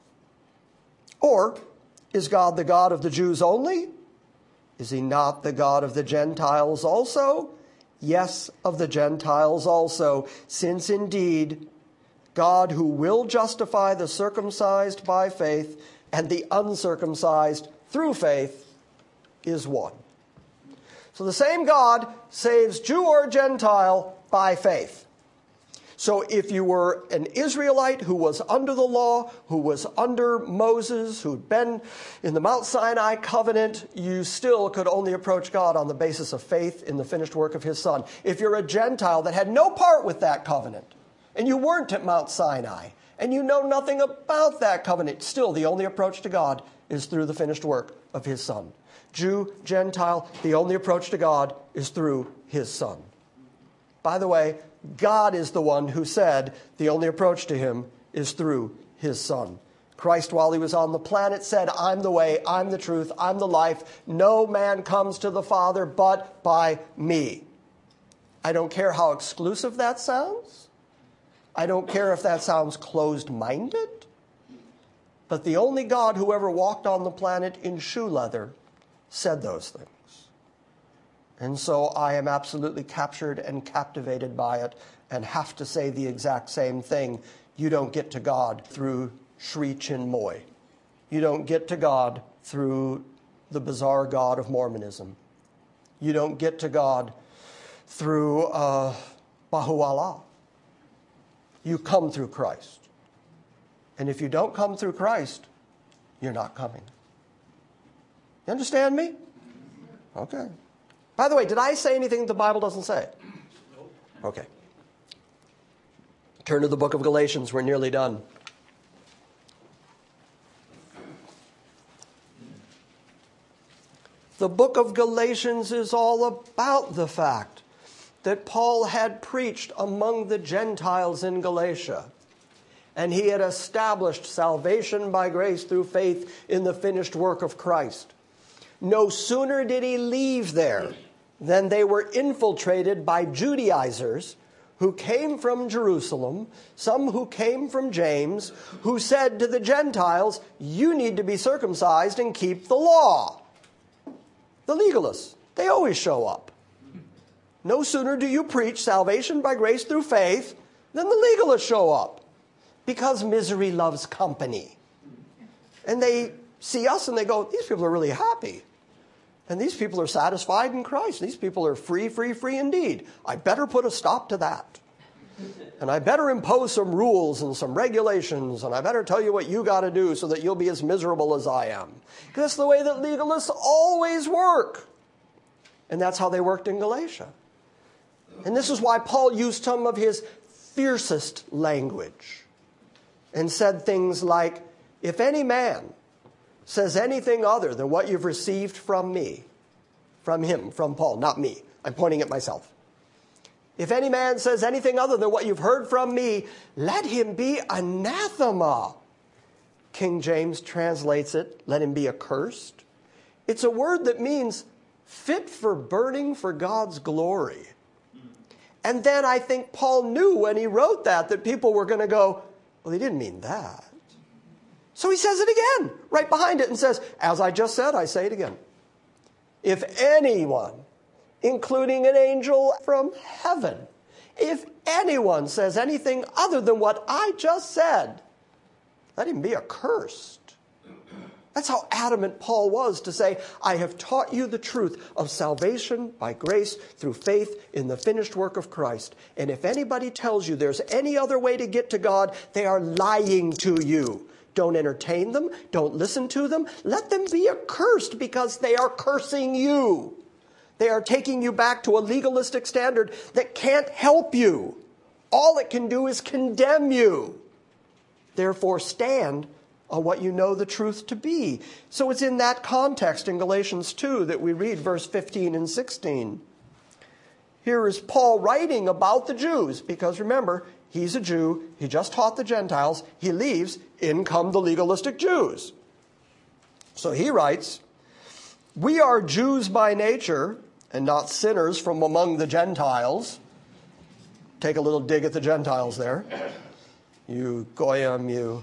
Or, is God the God of the Jews only? Is he not the God of the Gentiles also? Yes, of the Gentiles also, since indeed God, who will justify the circumcised by faith and the uncircumcised through faith, is one. So the same God saves Jew or Gentile by faith. So if you were an Israelite who was under the law, who was under Moses, who'd been in the Mount Sinai covenant, you still could only approach God on the basis of faith in the finished work of his Son. If you're a Gentile that had no part with that covenant, and you weren't at Mount Sinai, and you know nothing about that covenant, still the only approach to God is through the finished work of his Son. Jew, Gentile, the only approach to God is through his Son. By the way, God is the one who said the only approach to him is through his Son. Christ, while he was on the planet, said, I'm the way, I'm the truth, I'm the life. No man comes to the Father but by me. I don't care how exclusive that sounds. I don't care if that sounds closed-minded. But the only God who ever walked on the planet in shoe leather said those things. And so I am absolutely captured and captivated by it and have to say the exact same thing. You don't get to God through Sri Chinmoy. You don't get to God through the bizarre God of Mormonism. You don't get to God through uh, Bahu'Allah. You come through Christ. And if you don't come through Christ, you're not coming. You understand me? Okay. By the way, did I say anything the Bible doesn't say? Okay. Turn to the book of Galatians. We're nearly done. The book of Galatians is all about the fact that Paul had preached among the Gentiles in Galatia, and he had established salvation by grace through faith in the finished work of Christ. No sooner did he leave there than they were infiltrated by Judaizers who came from Jerusalem, some who came from James, who said to the Gentiles, you need to be circumcised and keep the law. The legalists, they always show up. No sooner do you preach salvation by grace through faith than the legalists show up. Because misery loves company. And they see us and they go, these people are really happy. And these people are satisfied in Christ. These people are free, free, free indeed. I better put a stop to that. And I better impose some rules and some regulations. And I better tell you what you got to do so that you'll be as miserable as I am. Because that's the way that legalists always work. And that's how they worked in Galatia. And this is why Paul used some of his fiercest language and said things like, if any man says anything other than what you've received from me, from him, from Paul, not me. I'm pointing at myself. If any man says anything other than what you've heard from me, let him be anathema. King James translates it, let him be accursed. It's a word that means fit for burning for God's glory. And then I think Paul knew when he wrote that, that people were going to go, well, he didn't mean that. So he says it again, right behind it, and says, as I just said, I say it again. If anyone, including an angel from heaven, if anyone says anything other than what I just said, let him be accursed. That's how adamant Paul was to say, I have taught you the truth of salvation by grace through faith in the finished work of Christ. And if anybody tells you there's any other way to get to God, they are lying to you. Don't entertain them. Don't listen to them. Let them be accursed because they are cursing you. They are taking you back to a legalistic standard that can't help you. All it can do is condemn you. Therefore, stand on what you know the truth to be. So it's in that context in Galatians two that we read verse fifteen and sixteen. Here is Paul writing about the Jews, because remember, he's a Jew. He just taught the Gentiles. He leaves. In come the legalistic Jews. So he writes, we are Jews by nature and not sinners from among the Gentiles. Take a little dig at the Gentiles there. You goyim, you.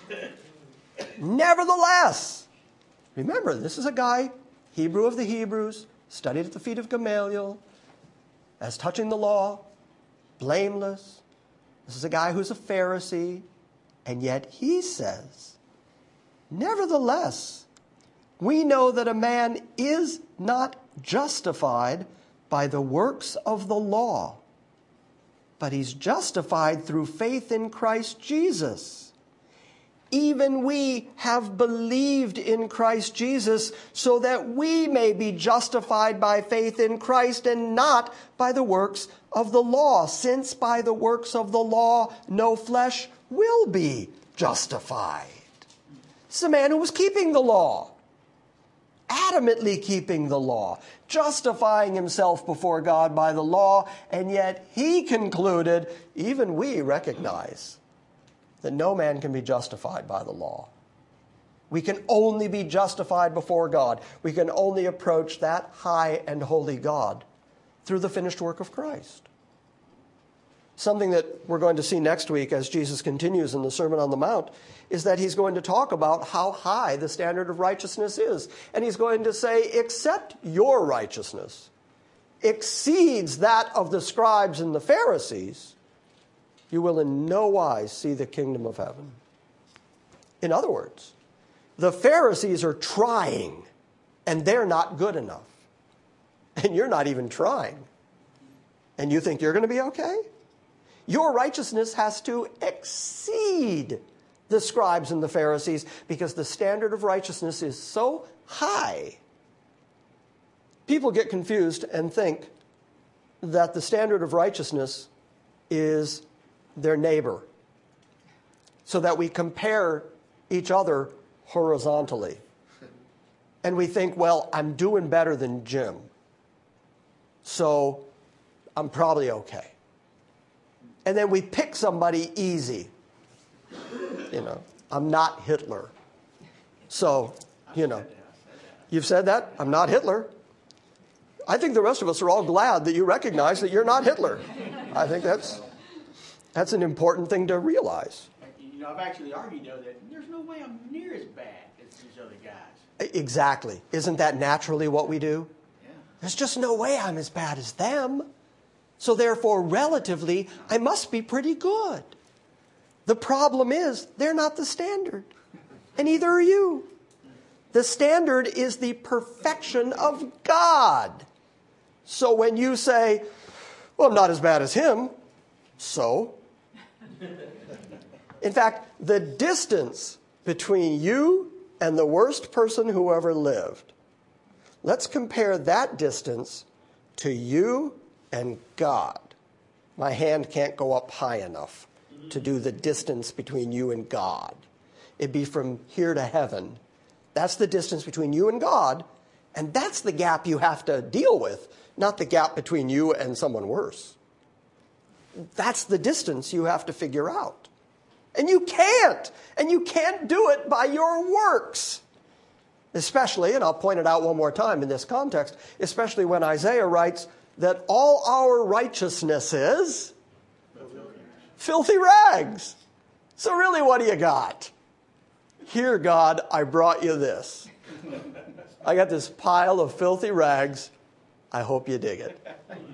Nevertheless, remember, this is a guy, Hebrew of the Hebrews, studied at the feet of Gamaliel, as touching the law, blameless. This is a guy who's a Pharisee, and yet he says, nevertheless, we know that a man is not justified by the works of the law, but he's justified through faith in Christ Jesus. Even we have believed in Christ Jesus so that we may be justified by faith in Christ and not by the works of the law, since by the works of the law no flesh will be justified. It's a man who was keeping the law, adamantly keeping the law, justifying himself before God by the law, and yet he concluded, even we recognize that no man can be justified by the law. We can only be justified before God. We can only approach that high and holy God through the finished work of Christ. Something that we're going to see next week as Jesus continues in the Sermon on the Mount is that he's going to talk about how high the standard of righteousness is. And he's going to say, except your righteousness exceeds that of the scribes and the Pharisees, you will in no wise see the kingdom of heaven. In other words, the Pharisees are trying and they're not good enough. And you're not even trying. And you think you're going to be okay? Your righteousness has to exceed the scribes and the Pharisees because the standard of righteousness is so high. People get confused and think that the standard of righteousness is their neighbor, so that we compare each other horizontally. And we think, well, I'm doing better than Jim, so I'm probably okay. And then we pick somebody easy. You know, I'm not Hitler. So, you know, you've said that? I'm not Hitler. I think the rest of us are all glad that you recognize that you're not Hitler. I think that's that's an important thing to realize. You know, I've actually argued, though, that there's no way I'm near as bad as these other guys. Exactly. Isn't that naturally what we do? Yeah. There's just no way I'm as bad as them. So therefore, relatively, I must be pretty good. The problem is, they're not the standard. And neither are you. The standard is the perfection of God. So when you say, well, I'm not as bad as him, so? In fact, the distance between you and the worst person who ever lived, let's compare that distance to you and God. My hand can't go up high enough to do the distance between you and God. It'd be from here to heaven. That's the distance between you and God, and that's the gap you have to deal with, not the gap between you and someone worse. That's the distance you have to figure out. And you can't. And you can't do it by your works. Especially, and I'll point it out one more time in this context, especially when Isaiah writes that all our righteousness is filthy rags. So really, what do you got? Here, God, I brought you this. I got this pile of filthy rags. I hope you dig it.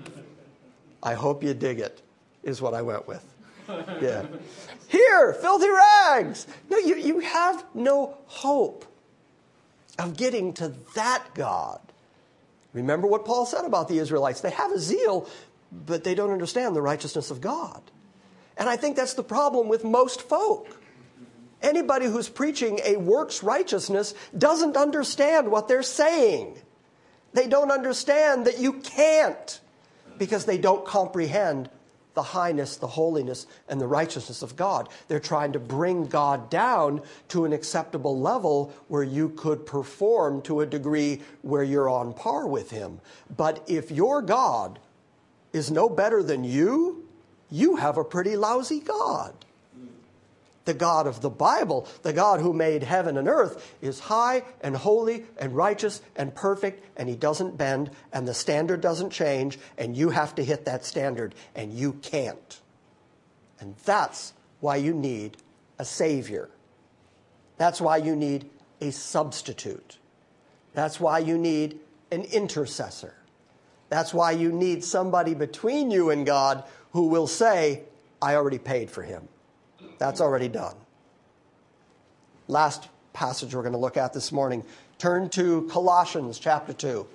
I hope you dig it, is what I went with. Yeah. Here, filthy rags. No, you, you have no hope of getting to that God. Remember what Paul said about the Israelites. They have a zeal, but they don't understand the righteousness of God. And I think that's the problem with most folk. Anybody who's preaching a works righteousness doesn't understand what they're saying. They don't understand that you can't, because they don't comprehend the highness, the holiness, and the righteousness of God. They're trying to bring God down to an acceptable level where you could perform to a degree where you're on par with him. But if your God is no better than you, you have a pretty lousy God. The God of the Bible, the God who made heaven and earth, is high and holy and righteous and perfect, and he doesn't bend, and the standard doesn't change, and you have to hit that standard, and you can't. And that's why you need a Savior. That's why you need a substitute. That's why you need an intercessor. That's why you need somebody between you and God who will say, I already paid for him. That's already done. Last passage we're going to look at this morning. Turn to Colossians chapter two.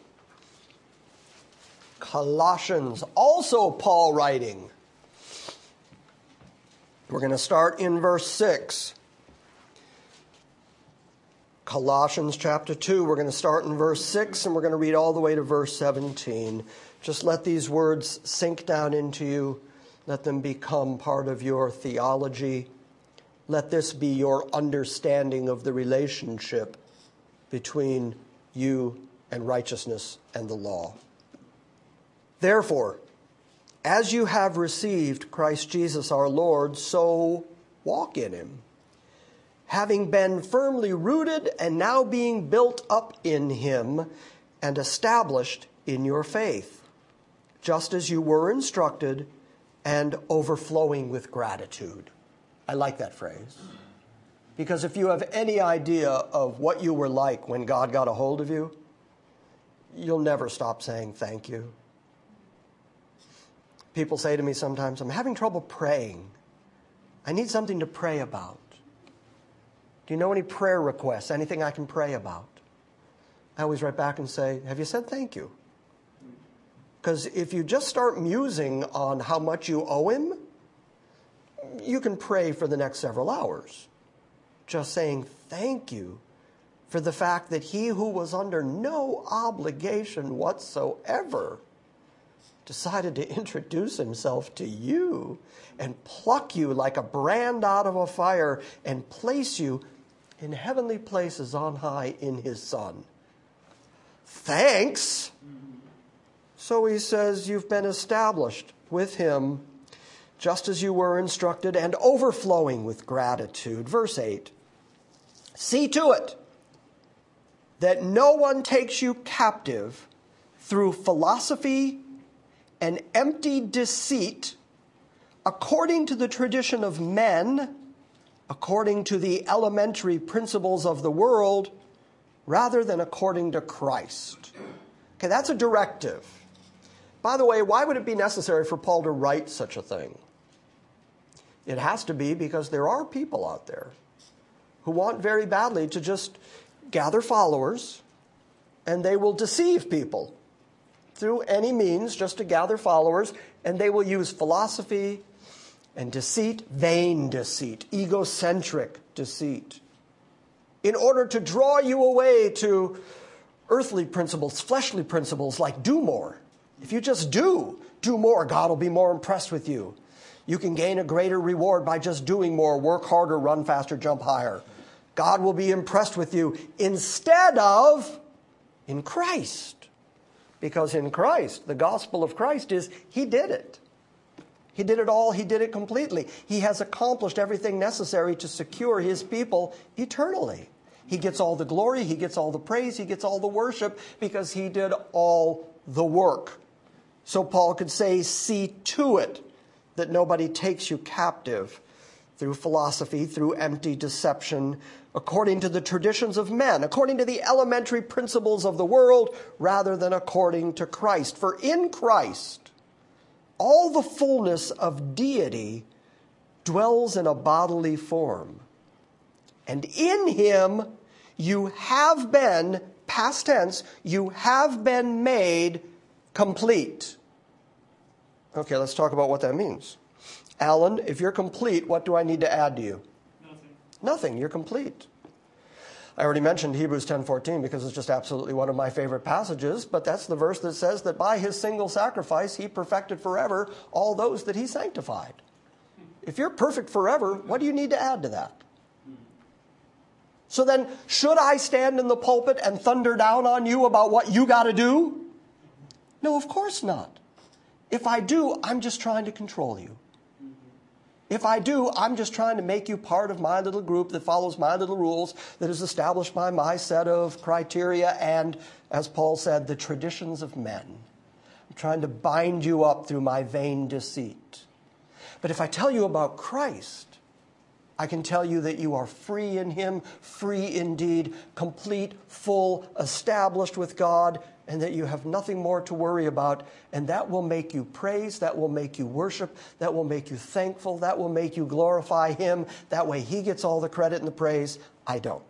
Colossians, also Paul writing. We're going to start in verse six. Colossians chapter two, we're going to start in verse six, and we're going to read all the way to verse seventeen. Just let these words sink down into you. Let them become part of your theology. Let this be your understanding of the relationship between you and righteousness and the law. Therefore, as you have received Christ Jesus our Lord, so walk in him, having been firmly rooted and now being built up in him and established in your faith, just as you were instructed, and overflowing with gratitude. I like that phrase. Because if you have any idea of what you were like when God got a hold of you, you'll never stop saying thank you. People say to me sometimes, I'm having trouble praying. I need something to pray about. Do you know any prayer requests, anything I can pray about? I always write back and say, have you said thank you? Because if you just start musing on how much you owe him, you can pray for the next several hours. Just saying thank you for the fact that he who was under no obligation whatsoever decided to introduce himself to you and pluck you like a brand out of a fire and place you in heavenly places on high in his Son. Thanks. So he says, you've been established with him just as you were instructed and overflowing with gratitude. Verse eight, see to it that no one takes you captive through philosophy and empty deceit, according to the tradition of men, according to the elementary principles of the world, rather than according to Christ. Okay, that's a directive. By the way, why would it be necessary for Paul to write such a thing? It has to be because there are people out there who want very badly to just gather followers, and they will deceive people through any means just to gather followers, and they will use philosophy and deceit, vain deceit, egocentric deceit, in order to draw you away to earthly principles, fleshly principles like do more. If you just do, do more, God will be more impressed with you. You can gain a greater reward by just doing more, work harder, run faster, jump higher. God will be impressed with you instead of in Christ. Because in Christ, the gospel of Christ is he did it. He did it all. He did it completely. He has accomplished everything necessary to secure his people eternally. He gets all the glory. He gets all the praise. He gets all the worship because he did all the work. So Paul could say, see to it that nobody takes you captive through philosophy, through empty deception, according to the traditions of men, according to the elementary principles of the world, rather than according to Christ. For in Christ, all the fullness of deity dwells in a bodily form. And in him you have been, past tense, you have been made complete. Okay, let's talk about what that means. Alan, if you're complete, what do I need to add to you? Nothing. Nothing. You're complete. I already mentioned Hebrews ten fourteen because it's just absolutely one of my favorite passages, but that's the verse that says that by his single sacrifice, he perfected forever all those that he sanctified. If you're perfect forever, what do you need to add to that? So then, should I stand in the pulpit and thunder down on you about what you got to do? No, of course not. If I do, I'm just trying to control you. If I do, I'm just trying to make you part of my little group that follows my little rules, that is established by my set of criteria and, as Paul said, the traditions of men. I'm trying to bind you up through my vain deceit. But if I tell you about Christ, I can tell you that you are free in him, free indeed, complete, full, established with God, and that you have nothing more to worry about. And that will make you praise, that will make you worship, that will make you thankful, that will make you glorify him. That way he gets all the credit and the praise. I don't.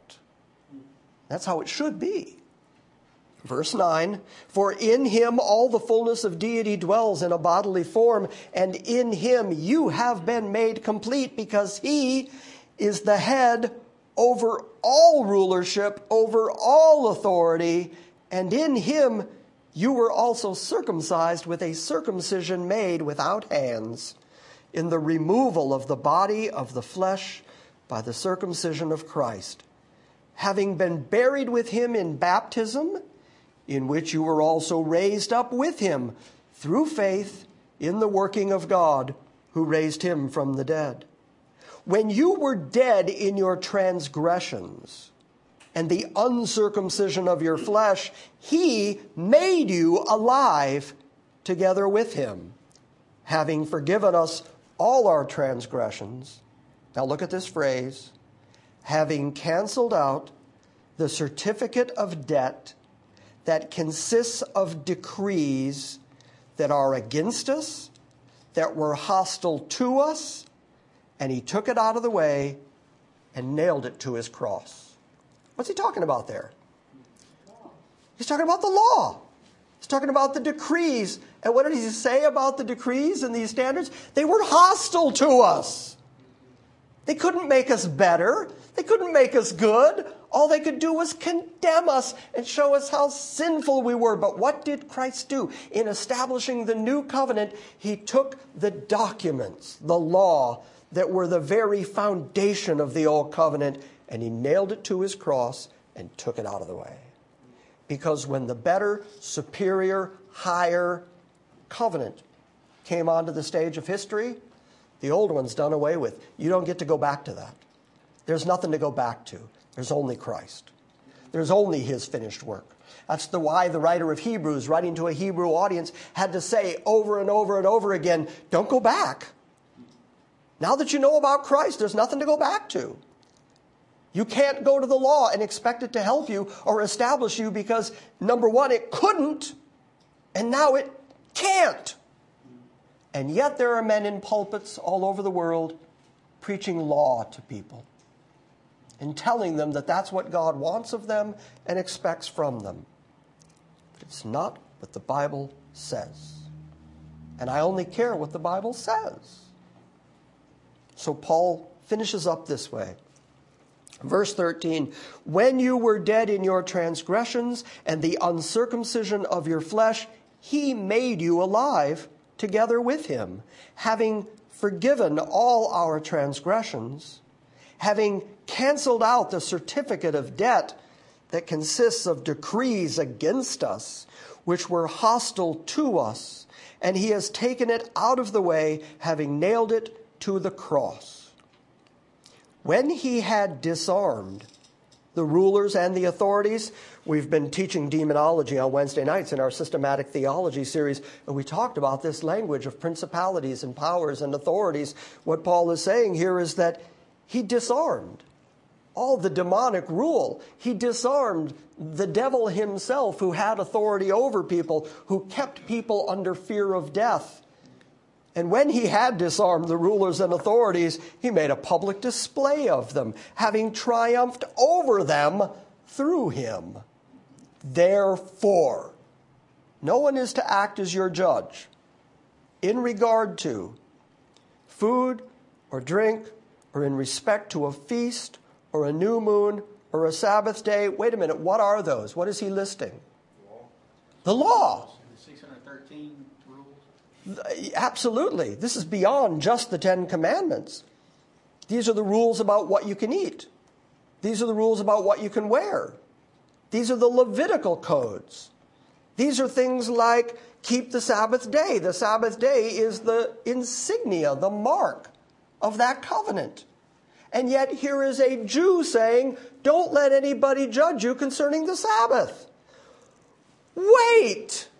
That's how it should be. Verse nine, for in him all the fullness of deity dwells in a bodily form, and in him you have been made complete, because he is the head over all rulership, over all authority, and in him you were also circumcised with a circumcision made without hands, in the removal of the body of the flesh by the circumcision of Christ, having been buried with him in baptism, in which you were also raised up with him through faith in the working of God, who raised him from the dead. When you were dead in your transgressions and the uncircumcision of your flesh, he made you alive together with him, having forgiven us all our transgressions. Now look at this phrase, having canceled out the certificate of debt that consists of decrees that are against us, that were hostile to us, and he took it out of the way and nailed it to his cross. What's he talking about there? He's talking about the law. He's talking about the decrees. And what did he say about the decrees and these standards? They were hostile to us. They couldn't make us better. They couldn't make us good. All they could do was condemn us and show us how sinful we were. But what did Christ do? In establishing the new covenant, he took the documents, the law, that were the very foundation of the old covenant, and he nailed it to his cross and took it out of the way. Because when the better, superior, higher covenant came onto the stage of history, the old one's done away with. You don't get to go back to that. There's nothing to go back to. There's only Christ. There's only his finished work. That's the why the writer of Hebrews, writing to a Hebrew audience, had to say over and over and over again, don't go back. Now that you know about Christ, there's nothing to go back to. You can't go to the law and expect it to help you or establish you because, number one, it couldn't, and now it can't. And yet there are men in pulpits all over the world preaching law to people and telling them that that's what God wants of them and expects from them. But it's not what the Bible says. And I only care what the Bible says. So Paul finishes up this way. Verse thirteen, when you were dead in your transgressions and the uncircumcision of your flesh, he made you alive together with him, having forgiven all our transgressions, having canceled out the certificate of debt that consists of decrees against us, which were hostile to us, and he has taken it out of the way, having nailed it to the cross. When he had disarmed the rulers and the authorities, we've been teaching demonology on Wednesday nights in our systematic theology series, and we talked about this language of principalities and powers and authorities. What Paul is saying here is that he disarmed all the demonic rule. He disarmed the devil himself, who had authority over people, who kept people under fear of death. And when he had disarmed the rulers and authorities, he made a public display of them, having triumphed over them through him. Therefore, no one is to act as your judge in regard to food or drink or in respect to a feast or a new moon or a Sabbath day. Wait a minute, what are those? What is he listing? The law. The six hundred thirteen rules. Absolutely. This is beyond just the Ten Commandments. These are the rules about what you can eat. These are the rules about what you can wear. These are the Levitical codes. These are things like keep the Sabbath day. The Sabbath day is the insignia, the mark of that covenant. And yet here is a Jew saying, don't let anybody judge you concerning the Sabbath. Wait!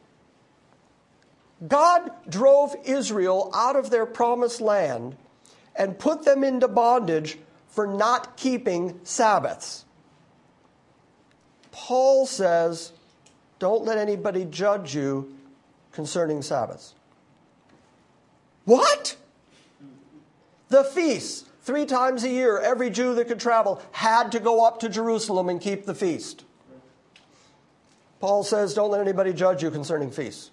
God drove Israel out of their promised land and put them into bondage for not keeping Sabbaths. Paul says, don't let anybody judge you concerning Sabbaths. What? The feasts. Three times a year, every Jew that could travel had to go up to Jerusalem and keep the feast. Paul says, don't let anybody judge you concerning feasts.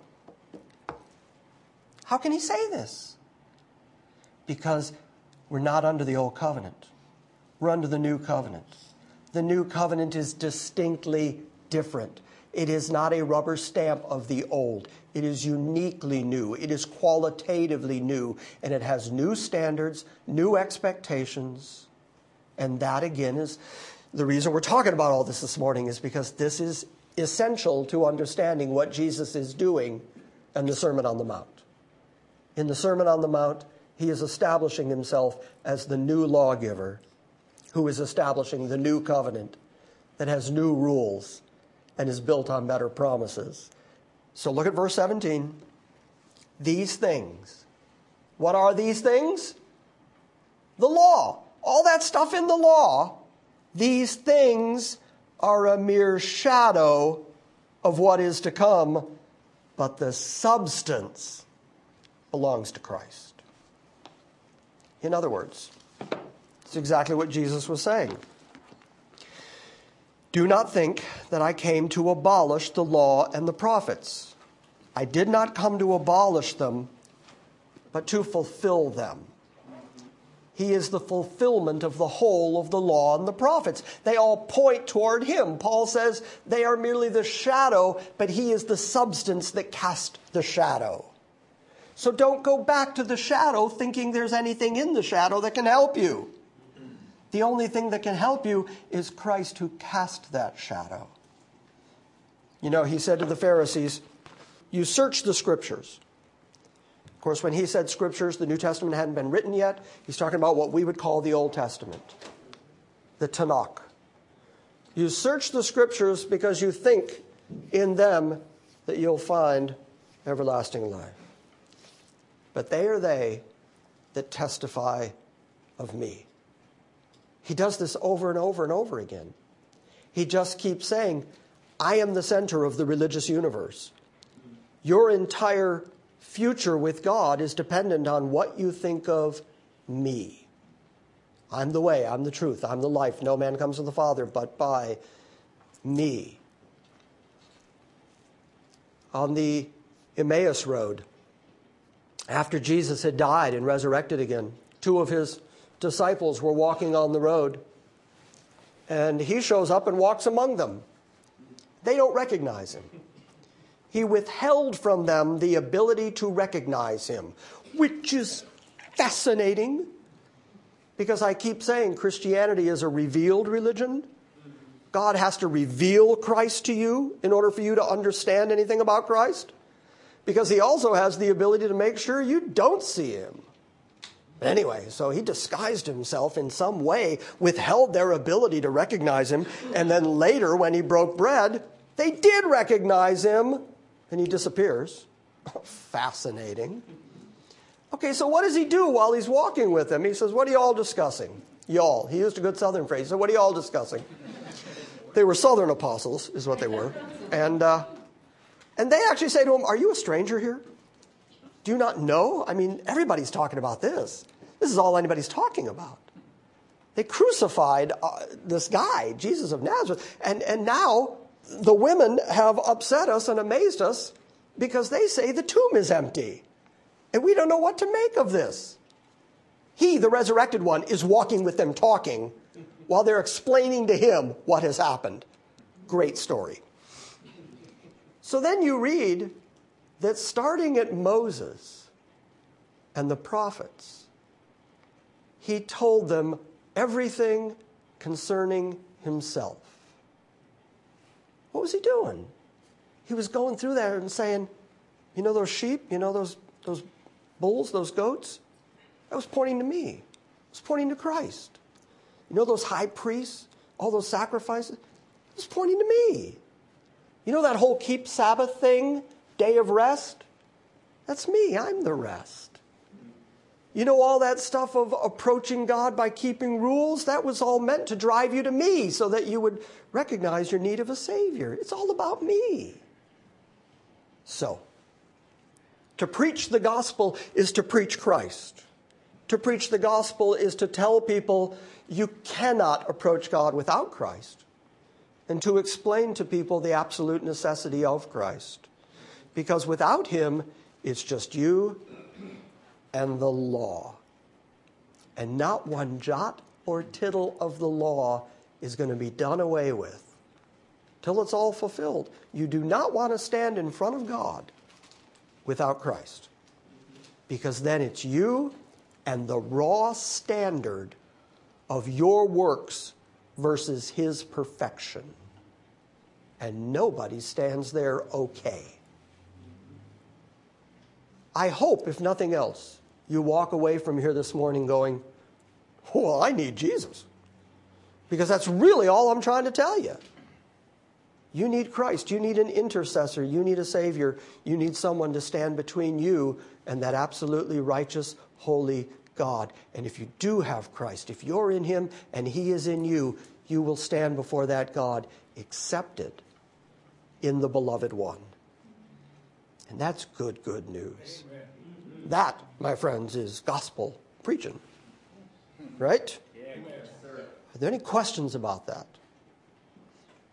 How can he say this? Because we're not under the old covenant. We're under the new covenant. The new covenant is distinctly different. It is not a rubber stamp of the old. It is uniquely new. It is qualitatively new. And it has new standards, new expectations. And that, again, is the reason we're talking about all this this morning, is because this is essential to understanding what Jesus is doing in the Sermon on the Mount. In the Sermon on the Mount, he is establishing himself as the new lawgiver who is establishing the new covenant that has new rules and is built on better promises. So look at verse seventeen. These things. What are these things? The law. All that stuff in the law. These things are a mere shadow of what is to come, but the substance belongs to Christ. In other words, it's exactly what Jesus was saying. Do not think that I came to abolish the law and the prophets. I did not come to abolish them, but to fulfill them. He is the fulfillment of the whole of the law and the prophets. They all point toward him. Paul says they are merely the shadow, but he is the substance that cast the shadow. So don't go back to the shadow thinking there's anything in the shadow that can help you. The only thing that can help you is Christ who cast that shadow. You know, he said to the Pharisees, you search the scriptures. Of course, when he said scriptures, the New Testament hadn't been written yet. He's talking about what we would call the Old Testament, the Tanakh. You search the scriptures because you think in them that you'll find everlasting life. But they are they that testify of me. He does this over and over and over again. He just keeps saying, I am the center of the religious universe. Your entire future with God is dependent on what you think of me. I'm the way, I'm the truth, I'm the life. No man comes to the Father but by me. On the Emmaus Road, after Jesus had died and resurrected again, two of his disciples were walking on the road, and he shows up and walks among them. They don't recognize him. He withheld from them the ability to recognize him, which is fascinating, because I keep saying Christianity is a revealed religion. God has to reveal Christ to you in order for you to understand anything about Christ, because he also has the ability to make sure you don't see him. Anyway, so he disguised himself in some way, withheld their ability to recognize him, and then later when he broke bread, they did recognize him, and he disappears. Fascinating. Okay, so what does he do while he's walking with them? He says, what are you all discussing? Y'all. He used a good southern phrase. So what are you all discussing? They were southern apostles, is what they were. And, uh, and they actually say to him, are you a stranger here? Do you not know? I mean, everybody's talking about this. This is all anybody's talking about. They crucified uh, this guy, Jesus of Nazareth. And, and now the women have upset us and amazed us because they say the tomb is empty. And we don't know what to make of this. He, the resurrected one, is walking with them talking while they're explaining to him what has happened. Great story. So then you read that starting at Moses and the prophets, he told them everything concerning himself. What was he doing? He was going through there and saying, you know those sheep, you know those, those bulls, those goats? That was pointing to me. It was pointing to Christ. You know those high priests, all those sacrifices? It was pointing to me. You know that whole keep Sabbath thing? Day of rest? That's me. I'm the rest. You know all that stuff of approaching God by keeping rules? That was all meant to drive you to me so that you would recognize your need of a Savior. It's all about me. So, to preach the gospel is to preach Christ. To preach the gospel is to tell people you cannot approach God without Christ, and to explain to people the absolute necessity of Christ. Because without him, it's just you and the law. And not one jot or tittle of the law is going to be done away with till it's all fulfilled. You do not want to stand in front of God without Christ, because then it's you and the raw standard of your works versus his perfection. And nobody stands there okay. I hope, if nothing else, you walk away from here this morning going, well, I need Jesus. Because that's really all I'm trying to tell you. You need Christ. You need an intercessor. You need a Savior. You need someone to stand between you and that absolutely righteous, holy God. And if you do have Christ, if you're in him and he is in you, you will stand before that God accepted in the beloved one. And that's good, good news. Amen. That, my friends, is gospel preaching. Right? Yeah, Are there any questions about that?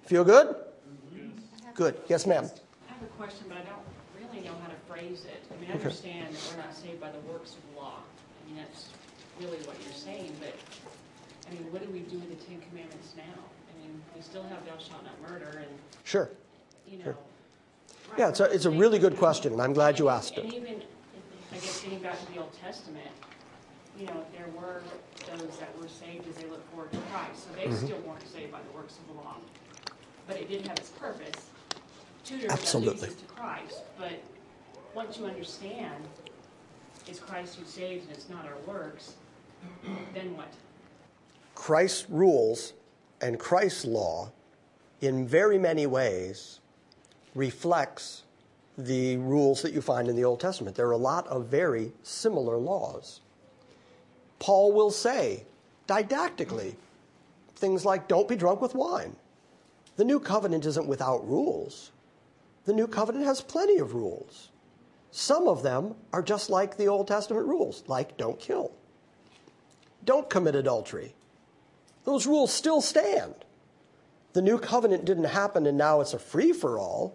Feel good? Yes. Good. Yes, ma'am. I have a question, but I don't really know how to phrase it. I mean, I understand that we're not saved by the works of the law. I mean, that's really what you're saying, but, I mean, what do we do with the Ten Commandments now? I mean, we still have thou shalt not murder and, Sure. you know. Sure. right, Yeah, it's a, it's a really good question, and I'm glad you asked And it. even, I guess, getting back to the Old Testament, you know, there were those that were saved as they looked forward to Christ. So they Mm-hmm. still weren't saved by the works of the law. But it did have its purpose. Tutor Absolutely. that leads us to Christ. But once you understand it's Christ who saves and it's not our works, then what? Christ's rules and Christ's law, in very many ways, reflects the rules that you find in the Old Testament. There are a lot of very similar laws. Paul will say, didactically, things like, don't be drunk with wine. The new covenant isn't without rules. The new covenant has plenty of rules. Some of them are just like the Old Testament rules, like don't kill. Don't commit adultery. Those rules still stand. The new covenant didn't happen and now it's a free-for-all.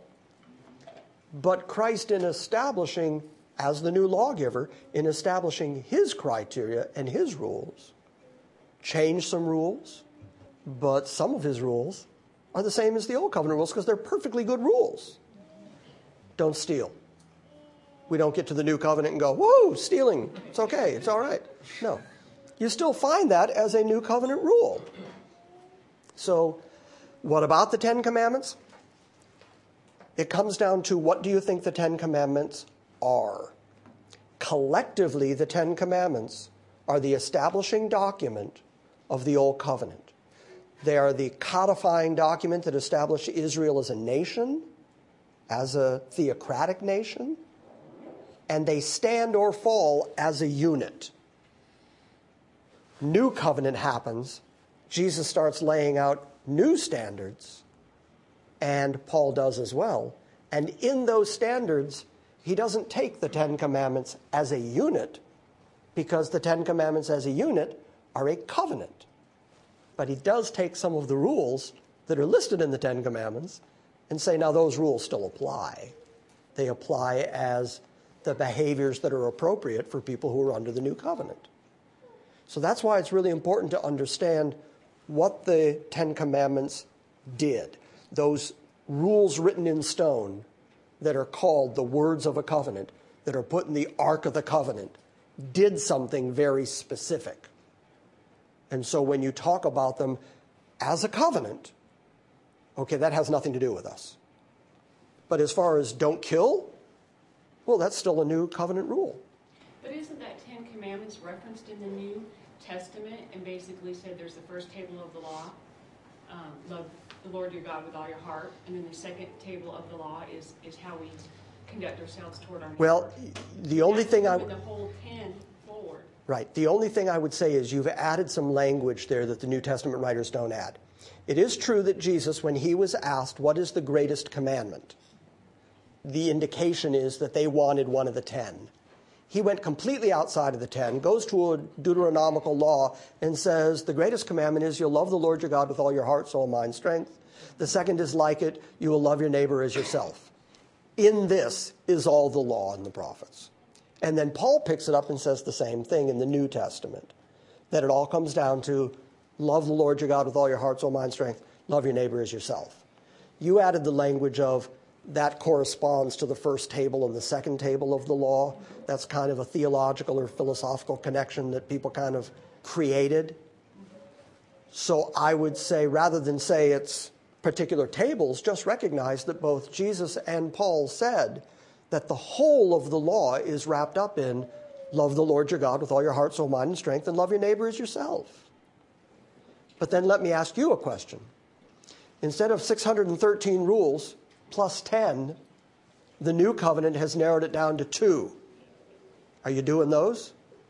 But Christ, in establishing, as the new lawgiver, in establishing his criteria and his rules, changed some rules, but some of his rules are the same as the old covenant rules because they're perfectly good rules. Don't steal. We don't get to the new covenant and go, whoa, stealing, it's okay, it's all right. No. You still find that as a new covenant rule. So, what about the Ten Commandments? It comes down to, what do you think the Ten Commandments are? Collectively, the Ten Commandments are the establishing document of the Old Covenant. They are the codifying document that established Israel as a nation, as a theocratic nation, and they stand or fall as a unit. New covenant happens. Jesus starts laying out new standards, and Paul does as well. And in those standards, he doesn't take the Ten Commandments as a unit, because the Ten Commandments as a unit are a covenant. But he does take some of the rules that are listed in the Ten Commandments and say, now those rules still apply. They apply as the behaviors that are appropriate for people who are under the new covenant. So that's why it's really important to understand what the Ten Commandments did. Those rules written in stone that are called the words of a covenant, that are put in the Ark of the Covenant, did something very specific. And so when you talk about them as a covenant, okay, that has nothing to do with us. But as far as don't kill, well, that's still a new covenant rule. But isn't that Ten Commandments referenced in the New Testament and basically said there's the first table of the law, um, love the Lord your God with all your heart, and then the second table of the law is, is how we conduct ourselves toward our neighbor. Well, the only That's thing I... moving the whole ten forward. Right. The only thing I would say is you've added some language there that the New Testament writers don't add. It is true that Jesus, when he was asked, what is the greatest commandment? The indication is that they wanted one of the ten. He went completely outside of the ten, goes to a Deuteronomical law and says, the greatest commandment is you'll love the Lord your God with all your heart, soul, mind, strength. The second is like it, you will love your neighbor as yourself. In this is all the law and the prophets. And then Paul picks it up and says the same thing in the New Testament, that it all comes down to love the Lord your God with all your heart, soul, mind, strength. Love your neighbor as yourself. You added the language of that corresponds to the first table and the second table of the law. That's kind of a theological or philosophical connection that people kind of created. So I would say, rather than say it's particular tables, just recognize that both Jesus and Paul said that the whole of the law is wrapped up in love the Lord your God with all your heart, soul, mind, and strength, and love your neighbor as yourself. But then let me ask you a question. Instead of six hundred thirteen rules plus ten, the new covenant has narrowed it down to two. Are you doing those?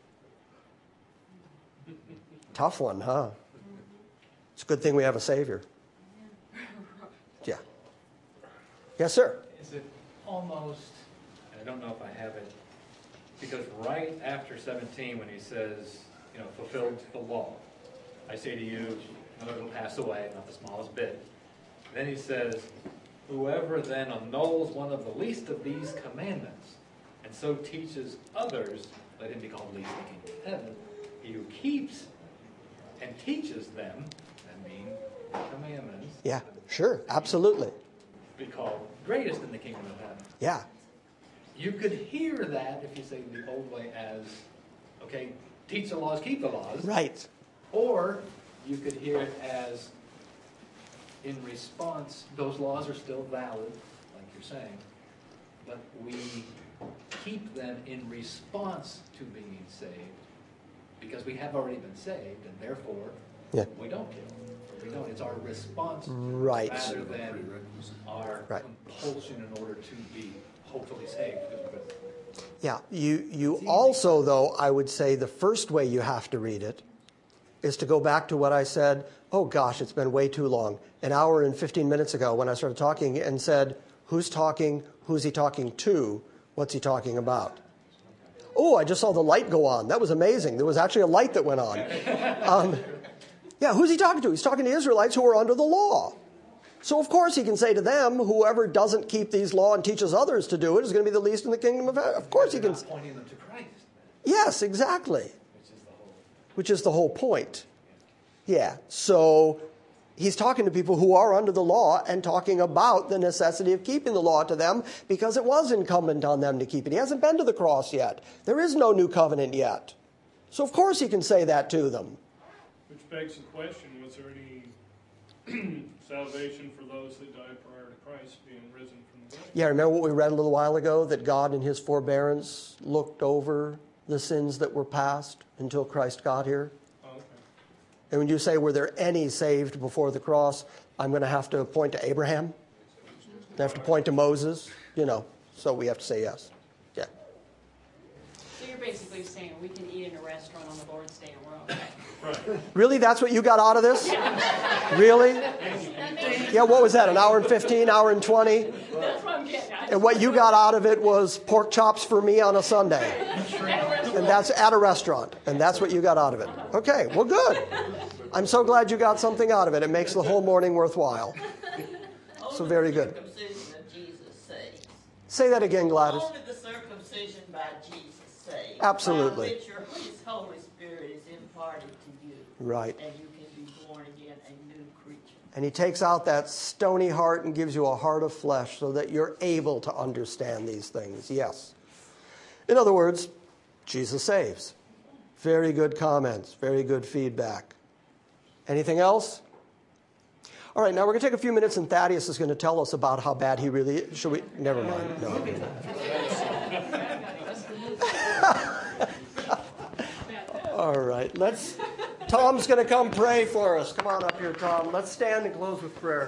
Tough one, huh? It's a good thing we have a Savior. Yeah. Yes, sir. Is it almost, and I don't know if I have it, because right after seventeen when he says, you know, fulfilled the law, I say to you, none of it will pass away, not the smallest bit. Then he says, whoever then annuls one of the least of these commandments, and so teaches others, let him be called least in the kingdom of heaven. He who keeps and teaches them, I mean commandments, Yeah, sure, absolutely. be called greatest in the kingdom of heaven. Yeah, You could hear that if you say the old way as, okay, teach the laws, keep the laws. right. Or you could hear it as, in response, those laws are still valid, like you're saying, but we keep them in response to being saved, because we have already been saved, and therefore Yeah. we don't kill. We don't. It's our response to it, Right. rather than our Right. compulsion in order to be hopefully saved. Because we're good. Yeah, you, you also, though, I would say the first way you have to read it is to go back to what I said, oh gosh, it's been way too long, an hour and fifteen minutes ago when I started talking and said, who's talking, who's he talking to, what's he talking about? Oh, I just saw the light go on. That was amazing. There was actually a light that went on. Um, yeah, who's he talking to? He's talking to Israelites who are under the law. So of course he can say to them, whoever doesn't keep these law and teaches others to do it is going to be the least in the kingdom of heaven. Of course he They're can. not pointing them to Christ, Yes, exactly. which is the whole. Which is the whole point. Yeah. So he's talking to people who are under the law and talking about the necessity of keeping the law to them because it was incumbent on them to keep it. He hasn't been to the cross yet. There is no new covenant yet. So of course he can say that to them. Which begs the question, was there any salvation for those that died prior to Christ being risen from the dead? Yeah, remember what we read a little while ago? That God in his forbearance looked over the sins that were past until Christ got here. Oh, okay. And when you say, were there any saved before the cross, I'm going to have to point to Abraham. I have to point to Moses, you know. So we have to say yes. Yeah. So you're basically saying we can eat in a restaurant on the Lord's Day and we're okay. Right. Really? That's what you got out of this? Really? Yeah, what was that? An hour and fifteen, hour and twenty? That's what I'm getting at. And what you got out of it was pork chops for me on a Sunday. And that's at a restaurant. And that's what you got out of it. Okay, well, good. I'm so glad you got something out of it. It makes the whole morning worthwhile. So very good. Only the circumcision of Jesus saves. Say that again, Gladys. Only the circumcision by Jesus saves. Absolutely. By which your His Holy Spirit is imparted to you. Right. And you can be born again a new creature. And he takes out that stony heart and gives you a heart of flesh so that you're able to understand these things. Yes. In other words, Jesus saves. Very good comments. Very good feedback. Anything else? All right, now we're going to take a few minutes and Thaddeus is going to tell us about how bad he really is. Should we? Never mind. No. All right, let's... Tom's going to come pray for us. Come on up here, Tom. Let's stand and close with prayer.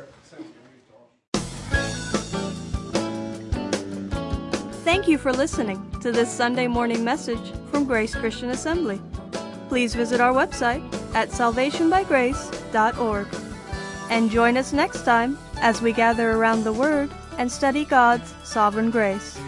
Thank you for listening to this Sunday morning message from Grace Christian Assembly. Please visit our website at salvation by grace dot org and join us next time as we gather around the Word and study God's sovereign grace.